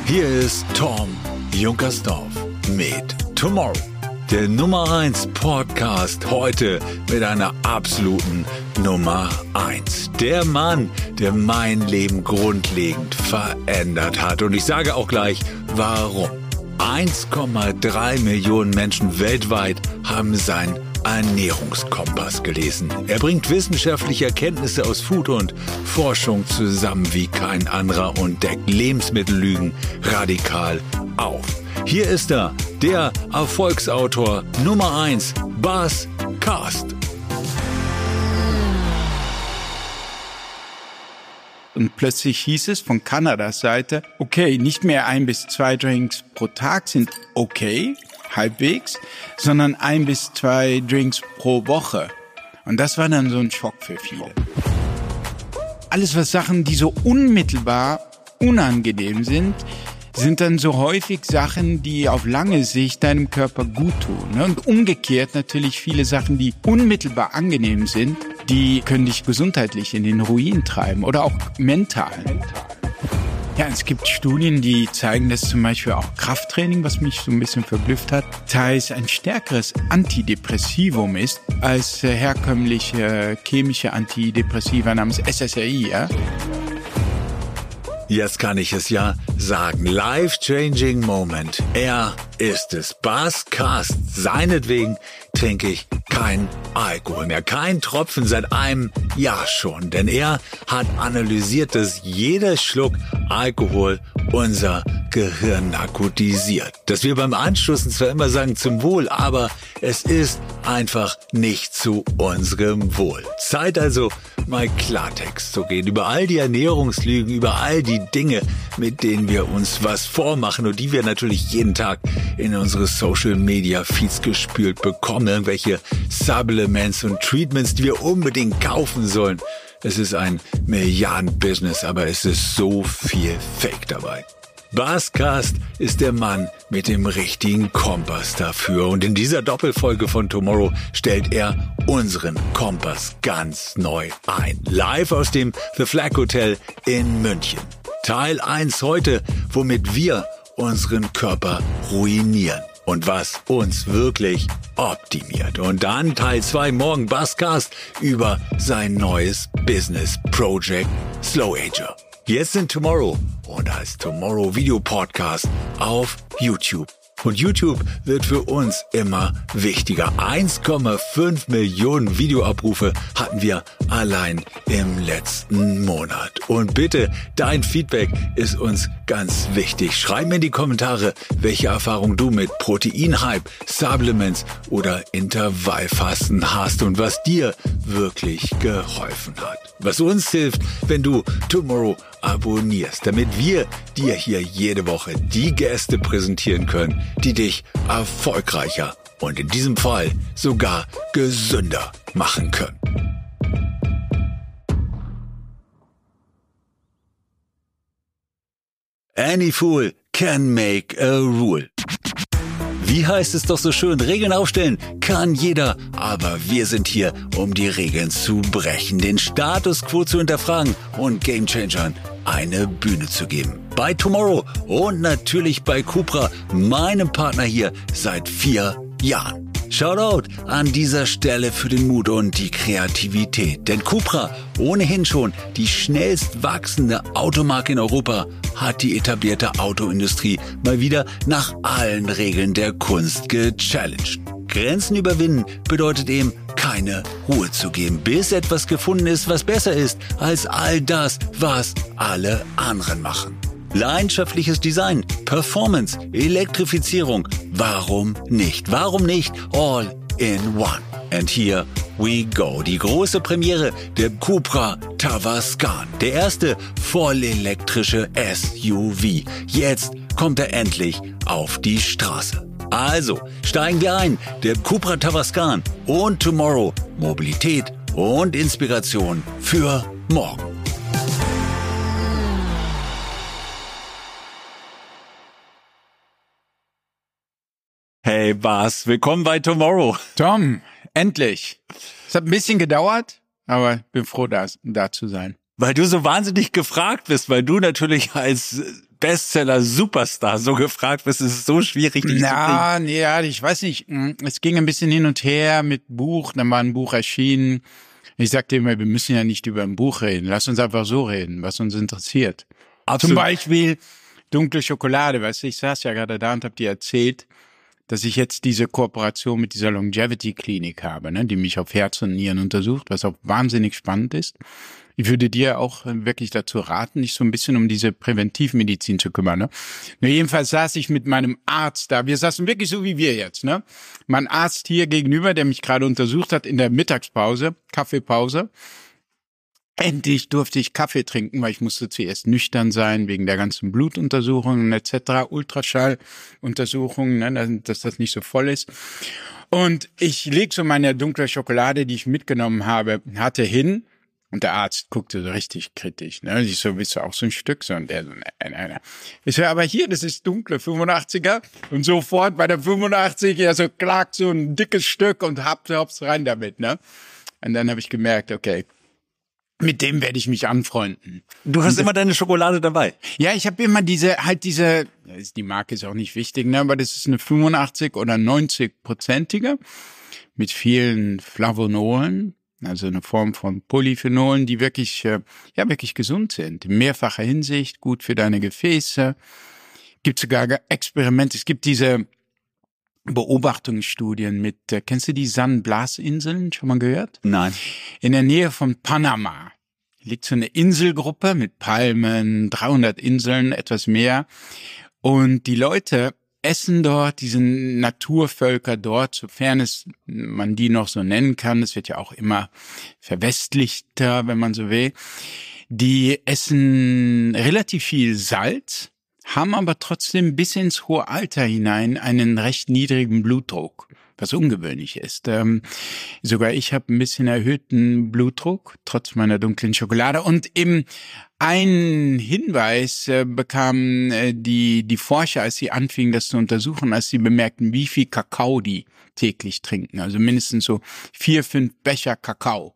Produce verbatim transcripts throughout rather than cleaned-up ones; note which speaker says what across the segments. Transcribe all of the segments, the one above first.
Speaker 1: Hier ist Tom Junkersdorf mit Tomorrow, der Nummer eins Podcast heute mit einer absoluten Nummer eins. Der Mann, der mein Leben grundlegend verändert hat. Und ich sage auch gleich, warum. eins Komma drei Millionen Menschen weltweit haben seinen Ernährungskompass gelesen. Er bringt wissenschaftliche Erkenntnisse aus Food und Forschung zusammen wie kein anderer und deckt Lebensmittellügen radikal auf. Hier ist er, der Erfolgsautor Nummer eins, Bas Kast.
Speaker 2: Und plötzlich hieß es von Kanadas Seite, okay, nicht mehr ein bis zwei Drinks pro Tag sind okay, halbwegs, sondern ein bis zwei Drinks pro Woche. Und das war dann so ein Schock für viele. Alles, was Sachen, die so unmittelbar unangenehm sind, sind dann so häufig Sachen, die auf lange Sicht deinem Körper gut tun. Und umgekehrt natürlich viele Sachen, die unmittelbar angenehm sind, die können dich gesundheitlich in den Ruin treiben oder auch mental. Ja, es gibt Studien, die zeigen, dass zum Beispiel auch Krafttraining, was mich so ein bisschen verblüfft hat, teils ein stärkeres Antidepressivum ist als äh, herkömmliche chemische Antidepressiva namens S S R I. Ja?
Speaker 1: Jetzt kann ich es ja sagen. Life-changing Moment. Er ist es. Bas Kast. Seinetwegen trinke ich kein Alkohol mehr. Kein Tropfen seit einem Jahr schon. Denn er hat analysiert, dass jeder Schluck Alkohol unser Gehirn narkotisiert. Dass wir beim Anstoßen zwar immer sagen zum Wohl, aber es ist einfach nicht zu unserem Wohl. Zeit also mal Klartext zu gehen über all die Ernährungslügen, über all die Dinge, mit denen wir uns was vormachen und die wir natürlich jeden Tag in unsere Social Media Feeds gespült bekommen. Irgendwelche Supplements und Treatments, die wir unbedingt kaufen sollen. Es ist ein Milliarden-Business, aber es ist so viel Fake dabei. Bas Kast ist der Mann mit dem richtigen Kompass dafür. Und in dieser Doppelfolge von Tomorrow stellt er unseren Kompass ganz neu ein. Live aus dem The Flag Hotel in München. Teil eins heute, womit wir unseren Körper ruinieren und was uns wirklich optimiert. Und dann Teil zwei morgen, Bas Kast über sein neues Business Project Slow Ager. Jetzt in Tomorrow und als Tomorrow Video Podcast auf YouTube. Und YouTube wird für uns immer wichtiger. eins Komma fünf Millionen Videoabrufe hatten wir allein im letzten Monat. Und bitte, dein Feedback ist uns ganz wichtig. Schreib mir in die Kommentare, welche Erfahrung du mit Proteinhype, Supplements oder Intervallfasten hast und was dir wirklich geholfen hat. Was uns hilft, wenn du Tomorrow abonnierst, damit wir dir hier jede Woche die Gäste präsentieren können, die dich erfolgreicher und in diesem Fall sogar gesünder machen können. Any fool can make a rule. Wie heißt es doch so schön, Regeln aufstellen kann jeder, aber wir sind hier, um die Regeln zu brechen, den Status quo zu hinterfragen und Gamechangern eine Bühne zu geben. Bei Tomorrow und natürlich bei Cupra, meinem Partner hier seit vier Jahren. Shoutout an dieser Stelle für den Mut und die Kreativität. Denn Cupra, ohnehin schon die schnellst wachsende Automarke in Europa, hat die etablierte Autoindustrie mal wieder nach allen Regeln der Kunst gechallenged. Grenzen überwinden bedeutet eben, keine Ruhe zu geben, bis etwas gefunden ist, was besser ist als all das, was alle anderen machen. Leidenschaftliches Design, Performance, Elektrifizierung. Warum nicht? Warum nicht all in one? And here we go. Die große Premiere der Cupra Tavascan. Der erste vollelektrische S U V. Jetzt kommt er endlich auf die Straße. Also, steigen wir ein. Der Cupra Tavascan und Tomorrow. Mobilität und Inspiration für morgen. Hey Bas, willkommen bei Tomorrow.
Speaker 2: Tom, endlich. Es hat ein bisschen gedauert, aber ich bin froh, da, da zu sein.
Speaker 1: Weil du so wahnsinnig gefragt bist, weil du natürlich als Bestseller-Superstar so gefragt bist, ist es so schwierig, dich
Speaker 2: Na,
Speaker 1: zu kriegen.
Speaker 2: ja, ich weiß nicht. Es ging ein bisschen hin und her mit Buch. Dann war ein Buch erschienen. Ich sagte immer, wir müssen ja nicht über ein Buch reden. Lass uns einfach so reden, was uns interessiert.
Speaker 1: Absolut.
Speaker 2: Zum Beispiel dunkle Schokolade. Weißt du, ich saß ja gerade da und habe dir erzählt, dass ich jetzt diese Kooperation mit dieser Longevity-Klinik habe, ne, die mich auf Herz und Nieren untersucht, was auch wahnsinnig spannend ist. Ich würde dir auch wirklich dazu raten, dich so ein bisschen um diese Präventivmedizin zu kümmern. Ne? Nur jedenfalls saß ich mit meinem Arzt da. Wir saßen wirklich so wie wir jetzt. Ne? Mein Arzt hier gegenüber, der mich gerade untersucht hat in der Mittagspause, Kaffeepause. Endlich durfte ich Kaffee trinken, weil ich musste zuerst nüchtern sein wegen der ganzen Blutuntersuchungen et cetera, Ultraschalluntersuchungen, ne, dass das nicht so voll ist. Und ich leg so meine dunkle Schokolade, die ich mitgenommen habe, hatte hin. Und der Arzt guckte so richtig kritisch, ne? Ich so, willst du auch so ein Stück? So, und der so, nein, nein, nein. Ich so, aber hier, das ist dunkle fünfundachtziger. Und sofort bei der fünfundachtzig, ja, so klack, so ein dickes Stück und hops, hops rein damit, ne? Und dann habe ich gemerkt, okay, mit dem werde ich mich anfreunden.
Speaker 1: Du hast immer deine Schokolade dabei.
Speaker 2: Ja, ich habe immer diese, halt diese, die Marke ist auch nicht wichtig, ne? Aber das ist eine fünfundachtzig oder neunzig-prozentige mit vielen Flavonolen. Also eine Form von Polyphenolen, die wirklich, ja, wirklich gesund sind. In mehrfacher Hinsicht, gut für deine Gefäße. Gibt sogar Experimente. Es gibt diese Beobachtungsstudien mit, kennst du die San Blas-Inseln? Schon mal gehört?
Speaker 1: Nein.
Speaker 2: In der Nähe von Panama liegt so eine Inselgruppe mit Palmen, dreihundert Inseln, etwas mehr. Und die Leute essen dort, diese Naturvölker dort, sofern es man die noch so nennen kann, es wird ja auch immer verwestlichter, wenn man so will, die essen relativ viel Salz, haben aber trotzdem bis ins hohe Alter hinein einen recht niedrigen Blutdruck, was ungewöhnlich ist. Ähm, sogar ich habe ein bisschen erhöhten Blutdruck, trotz meiner dunklen Schokolade. Und eben ein Hinweis äh, bekamen äh, die die Forscher, als sie anfingen, das zu untersuchen, als sie bemerkten, wie viel Kakao die täglich trinken. Also mindestens so vier, fünf Becher Kakao.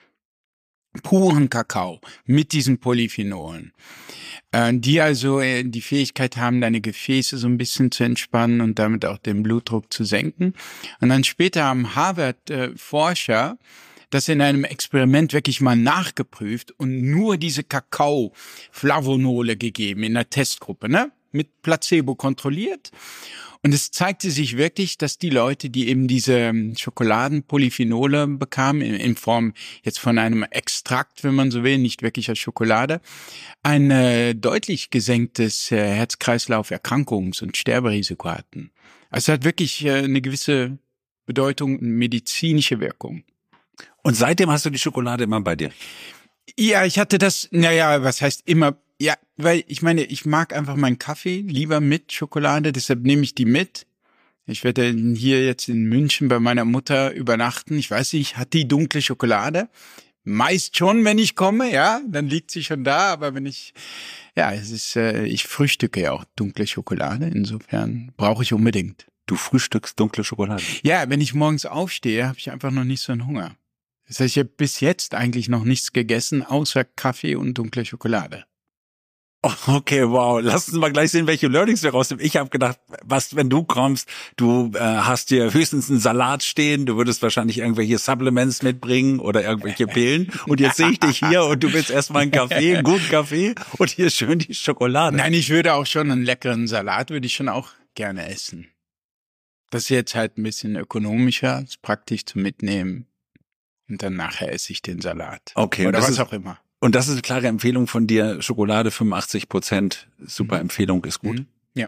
Speaker 2: Puren Kakao mit diesen Polyphenolen, äh, die also äh, die Fähigkeit haben, deine Gefäße so ein bisschen zu entspannen und damit auch den Blutdruck zu senken. Und dann später haben Harvard-Forscher äh, das in einem Experiment wirklich mal nachgeprüft und nur diese Kakao-Flavonole gegeben in der Testgruppe, ne? Mit Placebo kontrolliert. Und es zeigte sich wirklich, dass die Leute, die eben diese Schokoladenpolyphenole bekamen, in, in Form jetzt von einem Extrakt, wenn man so will, nicht wirklich als Schokolade, ein äh, deutlich gesenktes äh, Herz-Kreislauf-Erkrankungs- und Sterberisiko hatten. Also es hat wirklich äh, eine gewisse Bedeutung, eine medizinische Wirkung.
Speaker 1: Und seitdem hast du die Schokolade immer bei dir?
Speaker 2: Ja, ich hatte das, naja, was heißt immer, ja, weil ich meine, ich mag einfach meinen Kaffee lieber mit Schokolade, deshalb nehme ich die mit. Ich werde hier jetzt in München bei meiner Mutter übernachten. Ich weiß nicht, hat die dunkle Schokolade? Meist schon, wenn ich komme, ja, dann liegt sie schon da, aber wenn ich, ja, es ist, äh, ich frühstücke ja auch dunkle Schokolade, insofern brauche ich unbedingt.
Speaker 1: Du frühstückst dunkle Schokolade?
Speaker 2: Ja, wenn ich morgens aufstehe, habe ich einfach noch nicht so einen Hunger. Das heißt, ich habe bis jetzt eigentlich noch nichts gegessen, außer Kaffee und dunkle Schokolade.
Speaker 1: Okay, wow. Lass uns mal gleich sehen, welche Learnings wir rausnehmen. Ich habe gedacht, was, wenn du kommst, du äh, hast hier höchstens einen Salat stehen, du würdest wahrscheinlich irgendwelche Supplements mitbringen oder irgendwelche Pillen. Und jetzt sehe ich dich hier und du willst erstmal einen Kaffee, einen guten Kaffee und hier schön die Schokolade.
Speaker 2: Nein, ich würde auch schon einen leckeren Salat, würde ich schon auch gerne essen. Das ist jetzt halt ein bisschen ökonomischer, ist praktisch zu mitnehmen. Und dann nachher esse ich den Salat.
Speaker 1: Okay.
Speaker 2: Oder was
Speaker 1: ist,
Speaker 2: auch immer.
Speaker 1: Und das ist eine klare Empfehlung von dir. Schokolade fünfundachtzig Prozent. Super mhm. Empfehlung, ist gut. Mhm.
Speaker 2: Ja.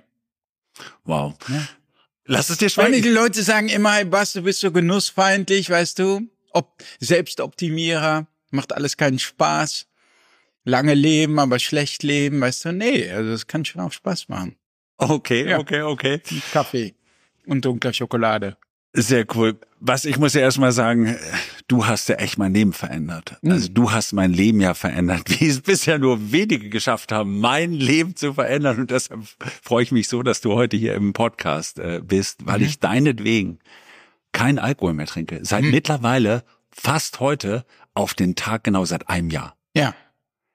Speaker 1: Wow.
Speaker 2: Ja.
Speaker 1: Lass es dir schmecken.
Speaker 2: Die Leute sagen immer, hey Bas, du bist so genussfeindlich, weißt du? Ob Selbstoptimierer, macht alles keinen Spaß. Lange leben, aber schlecht leben, weißt du? Nee, also das kann schon auch Spaß machen.
Speaker 1: Okay,
Speaker 2: ja.
Speaker 1: okay, okay.
Speaker 2: Kaffee und dunkler Schokolade.
Speaker 1: Sehr cool. Was, ich muss ja erstmal sagen, du hast ja echt mein Leben verändert. Mhm. Also du hast mein Leben ja verändert, wie es bisher nur wenige geschafft haben, mein Leben zu verändern. Und deshalb freue ich mich so, dass du heute hier im Podcast äh, bist, weil mhm. ich deinetwegen kein Alkohol mehr trinke. Seit mhm. mittlerweile fast heute auf den Tag genau seit einem Jahr.
Speaker 2: Ja.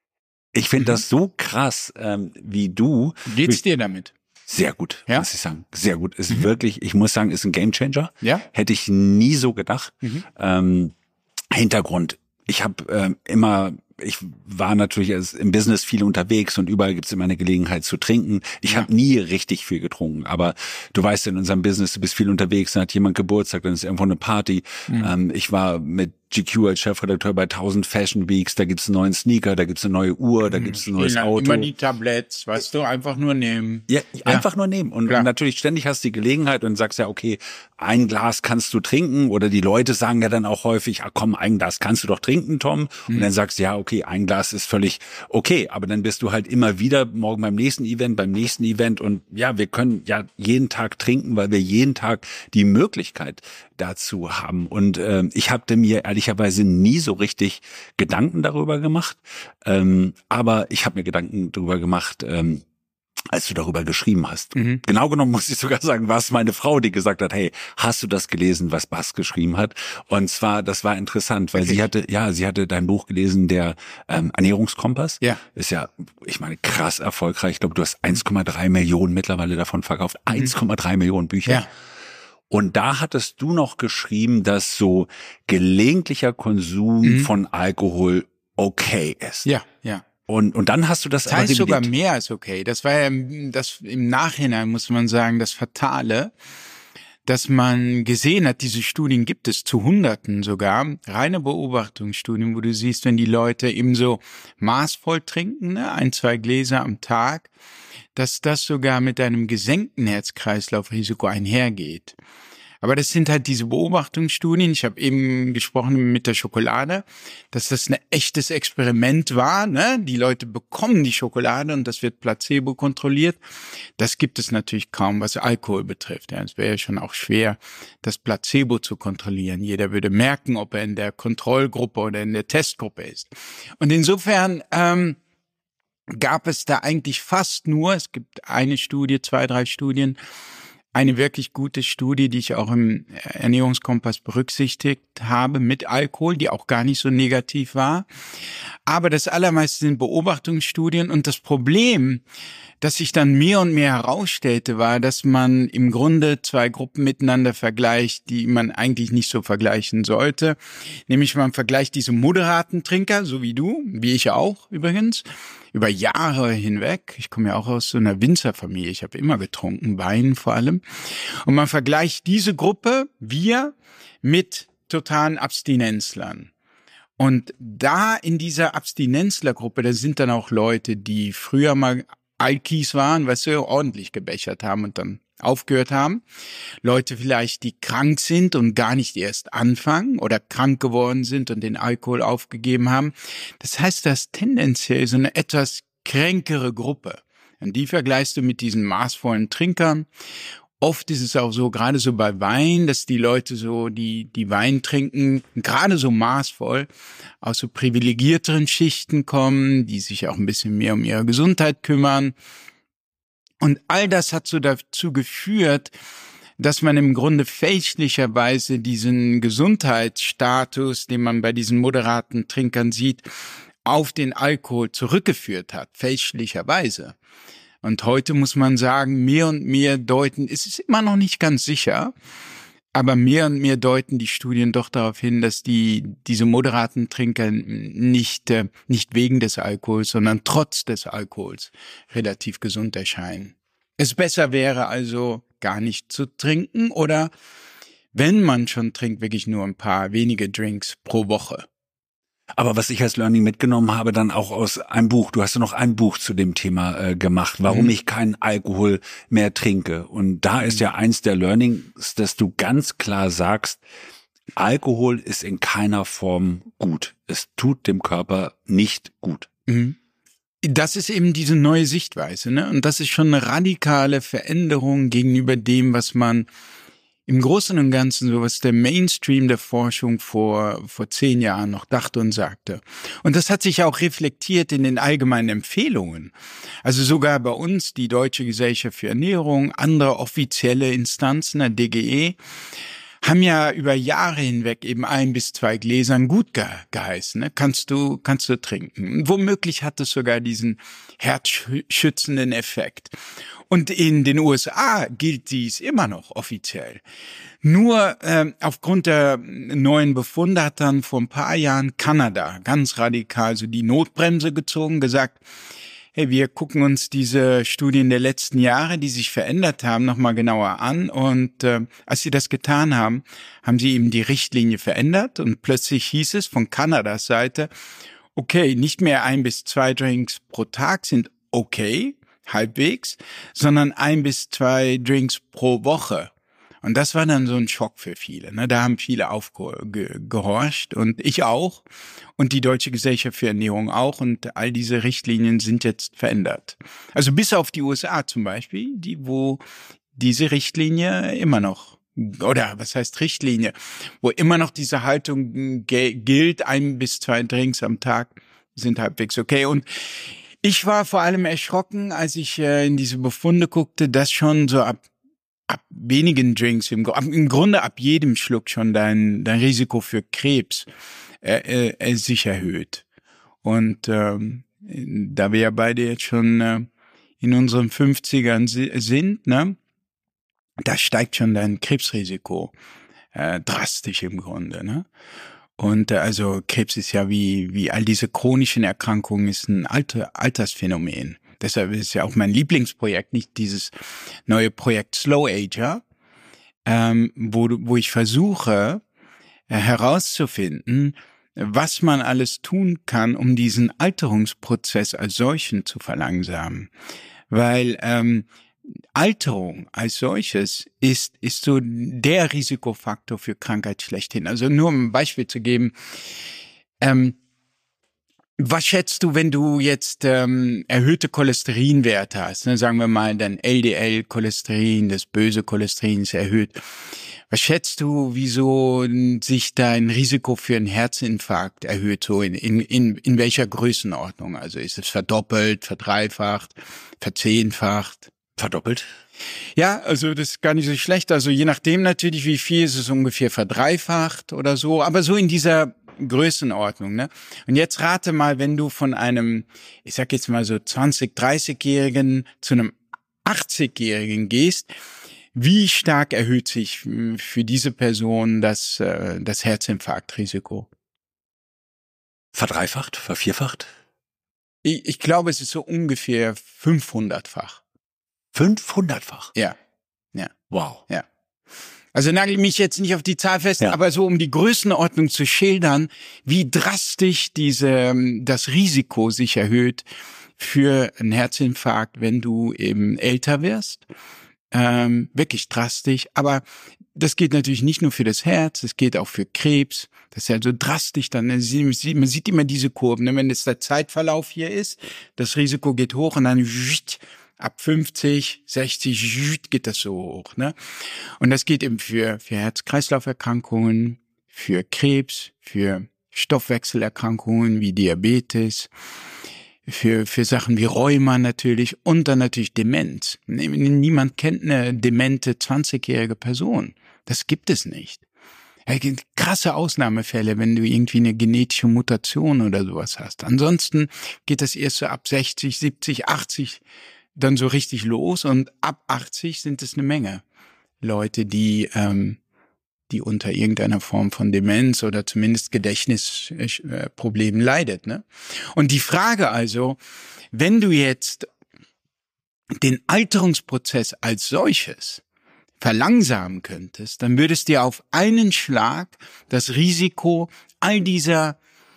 Speaker 1: Ich finde
Speaker 2: Mhm.
Speaker 1: das so krass, ähm, wie du.
Speaker 2: Geht's dir damit?
Speaker 1: Sehr gut,
Speaker 2: Ja?
Speaker 1: muss ich sagen. Sehr gut. Ist wirklich, ich muss sagen, ist ein Gamechanger.
Speaker 2: Ja?
Speaker 1: Hätte ich nie so gedacht.
Speaker 2: Mhm.
Speaker 1: Ähm, Hintergrund. Ich habe ähm, immer, ich war natürlich als im Business viel unterwegs und überall gibt's immer eine Gelegenheit zu trinken. Ich
Speaker 2: Ja.
Speaker 1: habe nie richtig viel getrunken, aber du weißt, in unserem Business, du bist viel unterwegs, dann hat jemand Geburtstag, dann ist irgendwo eine Party.
Speaker 2: Mhm.
Speaker 1: Ähm, ich war mit G Q als Chefredakteur bei tausend Fashion Weeks, da gibt's einen neuen Sneaker, da gibt's eine neue Uhr, da gibt's ein neues
Speaker 2: Immer
Speaker 1: Auto.
Speaker 2: die Tabletts, weißt du, einfach nur nehmen.
Speaker 1: Ja, einfach nur nehmen. Und,
Speaker 2: Klar.
Speaker 1: und natürlich ständig hast du die Gelegenheit und sagst ja, okay, ein Glas kannst du trinken. Oder die Leute sagen ja dann auch häufig, ah komm, ein Glas kannst du doch trinken, Tom. Und dann sagst du, ja, okay, ein Glas ist völlig okay. Aber dann bist du halt immer wieder morgen beim nächsten Event, beim nächsten Event. Und ja, wir können ja jeden Tag trinken, weil wir jeden Tag die Möglichkeit dazu haben. Und ähm, ich hatte mir ehrlicherweise nie so richtig Gedanken darüber gemacht. Ähm, aber ich habe mir Gedanken darüber gemacht, ähm, als du darüber geschrieben hast.
Speaker 2: Mhm.
Speaker 1: Genau genommen muss ich sogar sagen, war es meine Frau, die gesagt hat, hey, hast du das gelesen, was Bas geschrieben hat? Und zwar, das war interessant, weil
Speaker 2: Wirklich?
Speaker 1: sie hatte, ja, sie hatte dein Buch gelesen, der ähm, Ernährungskompass.
Speaker 2: Ja.
Speaker 1: Ist ja, ich meine, krass erfolgreich. Ich glaube, du hast eins Komma drei Millionen mittlerweile davon verkauft. eins Komma drei Millionen Bücher.
Speaker 2: Ja.
Speaker 1: Und da hattest du noch geschrieben, dass so gelegentlicher Konsum
Speaker 2: Mhm.
Speaker 1: von Alkohol okay ist.
Speaker 2: Ja, ja.
Speaker 1: Und, und dann hast du das
Speaker 2: Das
Speaker 1: aber
Speaker 2: heißt sogar
Speaker 1: revidiert.
Speaker 2: mehr als okay. Das war ja das im Nachhinein, muss man sagen, das Fatale, dass man gesehen hat, diese Studien gibt es zu Hunderten sogar, reine Beobachtungsstudien, wo du siehst, wenn die Leute eben so maßvoll trinken, ne, ein, zwei Gläser am Tag, dass das sogar mit einem gesenkten Herz-Kreislauf-Risiko einhergeht. Aber das sind halt diese Beobachtungsstudien. Ich habe eben gesprochen mit der Schokolade, dass das ein echtes Experiment war. Ne? Die Leute bekommen die Schokolade und das wird Placebo kontrolliert. Das gibt es natürlich kaum, was Alkohol betrifft. Ja, es wäre ja schon auch schwer, das Placebo zu kontrollieren. Jeder würde merken, ob er in der Kontrollgruppe oder in der Testgruppe ist. Und insofern ähm, gab es da eigentlich fast nur, es gibt eine Studie, zwei, drei Studien, eine wirklich gute Studie, die ich auch im Ernährungskompass berücksichtigt habe, mit Alkohol, die auch gar nicht so negativ war. Aber das allermeiste sind Beobachtungsstudien. Und das Problem, das sich dann mehr und mehr herausstellte, war, dass man im Grunde zwei Gruppen miteinander vergleicht, die man eigentlich nicht so vergleichen sollte. Nämlich man vergleicht diese moderaten Trinker, so wie du, wie ich auch übrigens, über Jahre hinweg. Ich komme ja auch aus so einer Winzerfamilie. Ich habe immer getrunken, Wein vor allem. Und man vergleicht diese Gruppe, wir, mit totalen Abstinenzlern. Und da in dieser Abstinenzlergruppe, da sind dann auch Leute, die früher mal Alkis waren, weißt du, ordentlich gebechert haben und dann aufgehört haben. Leute vielleicht, die krank sind und gar nicht erst anfangen oder krank geworden sind und den Alkohol aufgegeben haben. Das heißt, das ist tendenziell so eine etwas kränkere Gruppe. Und die vergleichst du mit diesen maßvollen Trinkern. Oft ist es auch so, gerade so bei Wein, dass die Leute so, die, die Wein trinken, gerade so maßvoll, aus so privilegierteren Schichten kommen, die sich auch ein bisschen mehr um ihre Gesundheit kümmern. Und all das hat so dazu geführt, dass man im Grunde fälschlicherweise diesen Gesundheitsstatus, den man bei diesen moderaten Trinkern sieht, auf den Alkohol zurückgeführt hat, fälschlicherweise. Und heute muss man sagen, mehr und mehr deuten, es ist immer noch nicht ganz sicher, aber mehr und mehr deuten die Studien doch darauf hin, dass die diese moderaten Trinker nicht äh, nicht wegen des Alkohols, sondern trotz des Alkohols relativ gesund erscheinen. Es besser wäre also, gar nicht zu trinken oder, wenn man schon trinkt, wirklich nur ein paar wenige Drinks pro Woche.
Speaker 1: Aber was ich als Learning mitgenommen habe, dann auch aus einem Buch, du hast ja noch ein Buch zu dem Thema äh, gemacht, warum
Speaker 2: Mhm.
Speaker 1: ich keinen Alkohol mehr trinke. Und da ist ja eins der Learnings, dass du ganz klar sagst, Alkohol ist in keiner Form gut. Es tut dem Körper nicht gut.
Speaker 2: Mhm. Das ist eben diese neue Sichtweise, ne? Und das ist schon eine radikale Veränderung gegenüber dem, was man im Großen und Ganzen, so was der Mainstream der Forschung vor, vor zehn Jahren noch dachte und sagte. Und das hat sich auch reflektiert in den allgemeinen Empfehlungen. Also sogar bei uns, die Deutsche Gesellschaft für Ernährung, andere offizielle Instanzen, der D G E, haben ja über Jahre hinweg eben ein bis zwei Gläsern gut ge geheißen. Ne? Kannst du, kannst du trinken. Womöglich hat es sogar diesen herzschützenden Effekt. Und in den U S A gilt dies immer noch offiziell. Nur ähm, aufgrund der neuen Befunde hat dann vor ein paar Jahren Kanada ganz radikal so die Notbremse gezogen, gesagt, hey, wir gucken uns diese Studien der letzten Jahre, die sich verändert haben, nochmal genauer an. Und äh, als sie das getan haben, haben sie eben die Richtlinie verändert. Und plötzlich hieß es von Kanadas Seite, okay, nicht mehr ein bis zwei Drinks pro Tag sind okay, halbwegs, sondern ein bis zwei Drinks pro Woche. Und das war dann so ein Schock für viele. Ne? Da haben viele aufgehorcht und ich auch und die Deutsche Gesellschaft für Ernährung auch. Und all diese Richtlinien sind jetzt verändert. Also bis auf die U S A zum Beispiel, die wo diese Richtlinie immer noch, oder was heißt Richtlinie, wo immer noch diese Haltung gilt, ein bis zwei Drinks am Tag sind halbwegs okay. Und ich war vor allem erschrocken, als ich äh, in diese Befunde guckte, dass schon so ab ab wenigen Drinks, im, ab, im Grunde ab jedem Schluck schon dein, dein Risiko für Krebs äh, äh, sich erhöht. Und ähm, da wir ja beide jetzt schon äh, in unseren fünfzigern si- sind, ne, da steigt schon dein Krebsrisiko äh, drastisch im Grunde. Ne? Und äh, also Krebs ist ja wie wie all diese chronischen Erkrankungen ist ein Alter, Altersphänomen. Deshalb ist ja auch mein Lieblingsprojekt nicht dieses neue Projekt Slow Ager, ähm, wo, wo ich versuche äh, herauszufinden, was man alles tun kann, um diesen Alterungsprozess als solchen zu verlangsamen. Weil ähm, Alterung als solches ist ist so der Risikofaktor für Krankheit schlechthin. Also nur um ein Beispiel zu geben, ähm, was schätzt du, wenn du jetzt ähm, erhöhte Cholesterinwerte hast? Ne? Sagen wir mal, dein L D L-Cholesterin, das böse Cholesterin ist erhöht. Was schätzt du, wieso sich dein Risiko für einen Herzinfarkt erhöht? So in, in, in, in welcher Größenordnung? Also ist es verdoppelt, verdreifacht, verzehnfacht?
Speaker 1: Verdoppelt?
Speaker 2: Ja, also das ist gar nicht so schlecht. Also je nachdem natürlich, wie viel ist es ungefähr verdreifacht oder so. Aber so in dieser Größenordnung, ne? Und jetzt rate mal, wenn du von einem, ich sag jetzt mal so zwanzig-, dreißigjährigen zu einem achtzigjährigen gehst, wie stark erhöht sich für diese Person das, das Herzinfarktrisiko?
Speaker 1: Verdreifacht? Vervierfacht?
Speaker 2: Ich, ich glaube, es ist so ungefähr fünfhundertfach.
Speaker 1: fünfhundertfach?
Speaker 2: Ja, ja.
Speaker 1: Wow.
Speaker 2: Ja. Also nagel mich jetzt nicht auf die Zahl fest, ja. Aber so um die Größenordnung zu schildern, wie drastisch diese das Risiko sich erhöht für einen Herzinfarkt, wenn du eben älter wirst. Ähm, wirklich drastisch. Aber das gilt natürlich nicht nur für das Herz, es gilt auch für Krebs. Das ist ja so drastisch dann. Man sieht immer diese Kurven. Wenn jetzt der Zeitverlauf hier ist, das Risiko geht hoch und dann ab fünfzig, sechzig geht das so hoch, ne? Und das geht eben für, für Herz-Kreislauf-Erkrankungen, für Krebs, für Stoffwechselerkrankungen wie Diabetes, für, für Sachen wie Rheuma natürlich und dann natürlich Demenz. Niemand kennt eine demente zwanzigjährige Person. Das gibt es nicht. Es gibt krasse Ausnahmefälle, wenn du irgendwie eine genetische Mutation oder sowas hast. Ansonsten geht das erst so ab sechzig, siebzig, achtzig dann so richtig los und ab achtzig sind es eine Menge Leute, die ähm, die unter irgendeiner Form von Demenz oder zumindest Gedächtnisproblemen leidet, ne? Und die Frage also, wenn du jetzt den Alterungsprozess als solches verlangsamen könntest, dann würdest dir auf einen Schlag das Risiko all dieser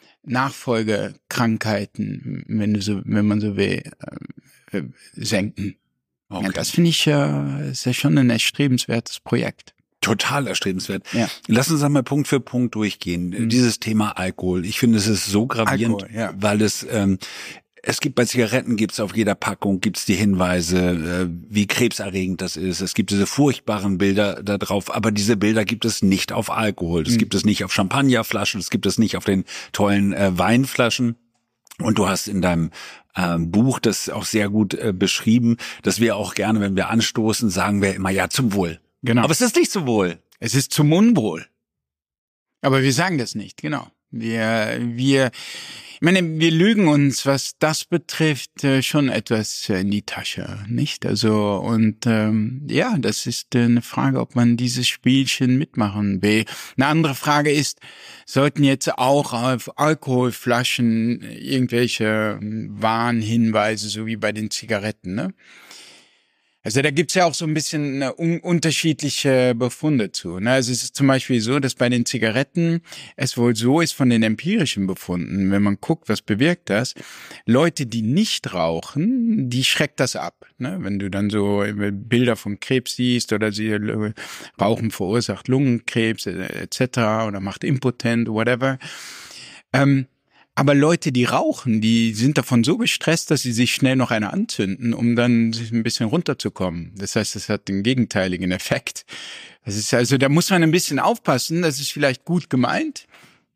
Speaker 2: Nachfolgekrankheiten, wenn du so, wenn man so will, äh, senken. Okay. Ja, das finde ich äh, ist ja schon ein erstrebenswertes Projekt.
Speaker 1: Total erstrebenswert.
Speaker 2: Ja.
Speaker 1: Lass uns einmal Punkt für Punkt durchgehen. Mhm. Dieses Thema Alkohol. Ich finde, es ist so gravierend, Alkohol, ja. weil es ähm, es gibt bei Zigaretten, gibt's auf jeder Packung, gibt's die Hinweise, äh, wie krebserregend das ist. Es gibt diese furchtbaren Bilder da drauf, aber diese Bilder gibt es nicht auf Alkohol. Das mhm. gibt es nicht auf Champagnerflaschen, das gibt es nicht auf den tollen äh, Weinflaschen. Und du hast in deinem ähm, Buch das auch sehr gut äh, beschrieben, dass wir auch gerne, wenn wir anstoßen, sagen wir immer ja zum Wohl.
Speaker 2: Genau.
Speaker 1: Aber es ist nicht zum Wohl.
Speaker 2: Es ist zum Unwohl. Aber wir sagen das nicht, genau. Wir, wir, ich meine, wir lügen uns, was das betrifft, schon etwas in die Tasche, nicht? Also, und ähm, ja, das ist eine Frage, ob man dieses Spielchen mitmachen will. Eine andere Frage ist, sollten jetzt auch auf Alkoholflaschen irgendwelche Warnhinweise, so wie bei den Zigaretten, ne? Also da gibt's ja auch so ein bisschen uh, un- unterschiedliche Befunde zu. Ne? Also es ist zum Beispiel so, dass bei den Zigaretten es wohl so ist von den empirischen Befunden, wenn man guckt, was bewirkt das, Leute, die nicht rauchen, die schreckt das ab. Ne? Wenn du dann so Bilder von Krebs siehst oder sie äh, Rauchen verursacht Lungenkrebs äh, et cetera oder macht impotent, whatever. Ähm, Aber Leute, die rauchen, die sind davon so gestresst, dass sie sich schnell noch eine anzünden, um dann sich ein bisschen runterzukommen. Das heißt, das hat den gegenteiligen Effekt. Das ist also, da muss man ein bisschen aufpassen. Das ist vielleicht gut gemeint.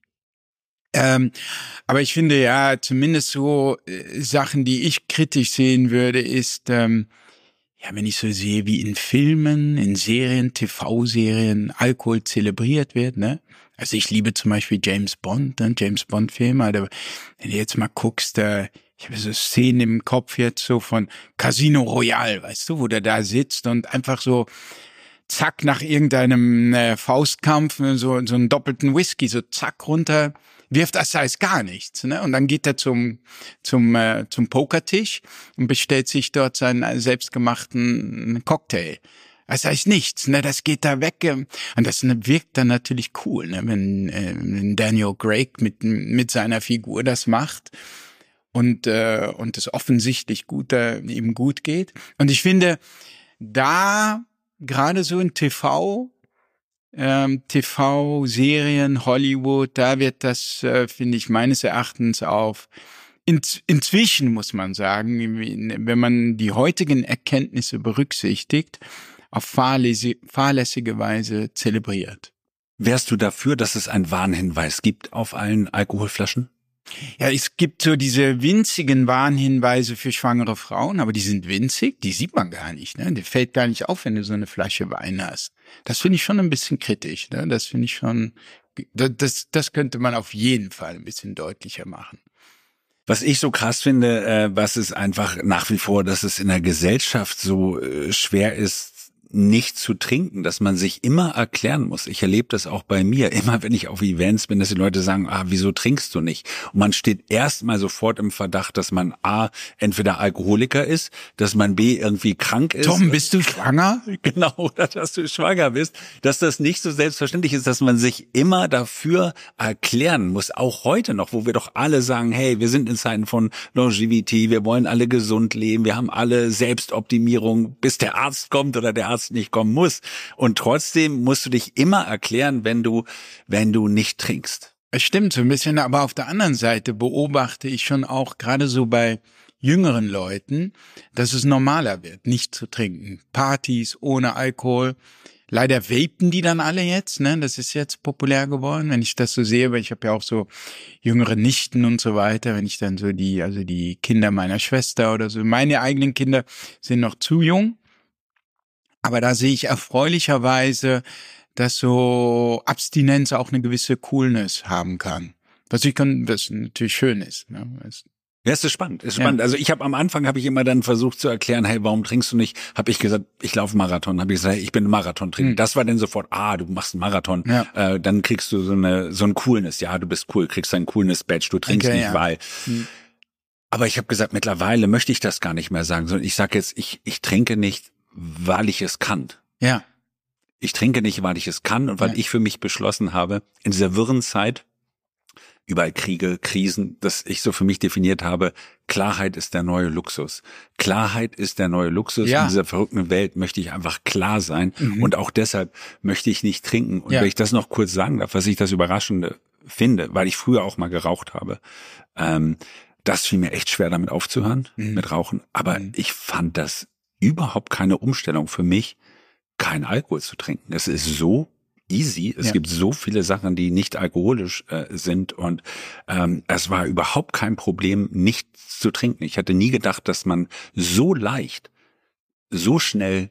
Speaker 2: Ähm, aber ich finde ja, zumindest so äh, Sachen, die ich kritisch sehen würde, ist, ähm, ja, wenn ich so sehe, wie in Filmen, in Serien, T V-Serien Alkohol zelebriert wird, ne? Also ich liebe zum Beispiel James Bond, ne? James Bond-Filme, aber wenn du jetzt mal guckst, äh, ich habe so Szenen im Kopf jetzt so von Casino Royale, weißt du, wo der da sitzt und einfach so zack nach irgendeinem äh, Faustkampf so so einen doppelten Whisky so zack runter wirft, das heißt gar nichts, ne? Und dann geht er zum zum äh, zum Pokertisch und bestellt sich dort seinen selbstgemachten Cocktail. Das heißt nichts, ne? Das geht da weg und das wirkt dann natürlich cool, ne? Wenn, äh, wenn Daniel Craig mit mit seiner Figur das macht und äh, und es offensichtlich gut äh, ihm gut geht. Und ich finde, da gerade so in T V Ähm, T V-Serien, Hollywood, da wird das, äh, finde ich, meines Erachtens auf, in, inzwischen muss man sagen, wenn man die heutigen Erkenntnisse berücksichtigt, auf fahrlässige, fahrlässige Weise zelebriert.
Speaker 1: Wärst du dafür, dass es einen Warnhinweis gibt auf allen Alkoholflaschen?
Speaker 2: Ja, es gibt so diese winzigen Warnhinweise für schwangere Frauen, aber die sind winzig, die sieht man gar nicht, ne? Die fällt gar nicht auf, wenn du so eine Flasche Wein hast. Das finde ich schon ein bisschen kritisch, ne? Das finde ich schon, das, das könnte man auf jeden Fall ein bisschen deutlicher machen.
Speaker 1: Was ich so krass finde, äh, was ist einfach nach wie vor, dass es in der Gesellschaft so äh, schwer ist, nicht zu trinken, dass man sich immer erklären muss. Ich erlebe das auch bei mir, immer wenn ich auf Events bin, dass die Leute sagen, ah, wieso trinkst du nicht? Und man steht erstmal sofort im Verdacht, dass man A, entweder Alkoholiker ist, dass man B, irgendwie krank ist.
Speaker 2: Tom, bist du schwanger?
Speaker 1: Genau, oder dass du schwanger bist. Dass das nicht so selbstverständlich ist, dass man sich immer dafür erklären muss, auch heute noch, wo wir doch alle sagen, hey, wir sind in Zeiten von Longevity, wir wollen alle gesund leben, wir haben alle Selbstoptimierung, bis der Arzt kommt oder der Arzt nicht kommen muss. Und trotzdem musst du dich immer erklären, wenn du, wenn du nicht trinkst.
Speaker 2: Es stimmt so ein bisschen, aber auf der anderen Seite beobachte ich schon auch gerade so bei jüngeren Leuten, dass es normaler wird, nicht zu trinken. Partys ohne Alkohol. Leider vapen die dann alle jetzt, ne? Das ist jetzt populär geworden, wenn ich das so sehe, weil ich habe ja auch so jüngere Nichten und so weiter, wenn ich dann so die, also die Kinder meiner Schwester oder so, meine eigenen Kinder sind noch zu jung. Aber da sehe ich erfreulicherweise, dass so Abstinenz auch eine gewisse Coolness haben kann. Was ich kann, was natürlich schön ist. Ne?
Speaker 1: Ja, es ist spannend, ist spannend. Ja. Also ich habe am Anfang habe ich immer dann versucht zu erklären, hey, warum trinkst du nicht? Habe ich gesagt, ich laufe Marathon. Habe ich gesagt, hey, ich bin ein Marathon-Trinker. Hm. Das war dann sofort, ah, du machst einen Marathon. Ja. Äh, dann kriegst du so eine so ein Coolness. Ja, du bist cool, kriegst ein Coolness-Badge. Du trinkst okay, nicht, ja. weil. Hm. Aber ich habe gesagt, mittlerweile möchte ich das gar nicht mehr sagen, sondern ich sage jetzt, ich ich trinke nicht, weil ich es kann.
Speaker 2: Ja.
Speaker 1: Ich trinke nicht, weil ich es kann und weil ja. ich für mich beschlossen habe, in dieser wirren Zeit, überall Kriege, Krisen, dass ich so für mich definiert habe, Klarheit ist der neue Luxus. Klarheit ist der neue Luxus. Ja. In dieser verrückten Welt möchte ich einfach klar sein mhm. und auch deshalb möchte ich nicht trinken. Und ja. wenn ich das noch kurz sagen darf, was ich das Überraschende finde, weil ich früher auch mal geraucht habe, ähm, das fiel mir echt schwer, damit aufzuhören, mhm. mit Rauchen. Aber mhm. ich fand das überhaupt keine Umstellung für mich, kein Alkohol zu trinken. Es ist so easy. Es ja. gibt so viele Sachen, die nicht alkoholisch äh, sind und ähm, es war überhaupt kein Problem, nichts zu trinken. Ich hatte nie gedacht, dass man so leicht, so schnell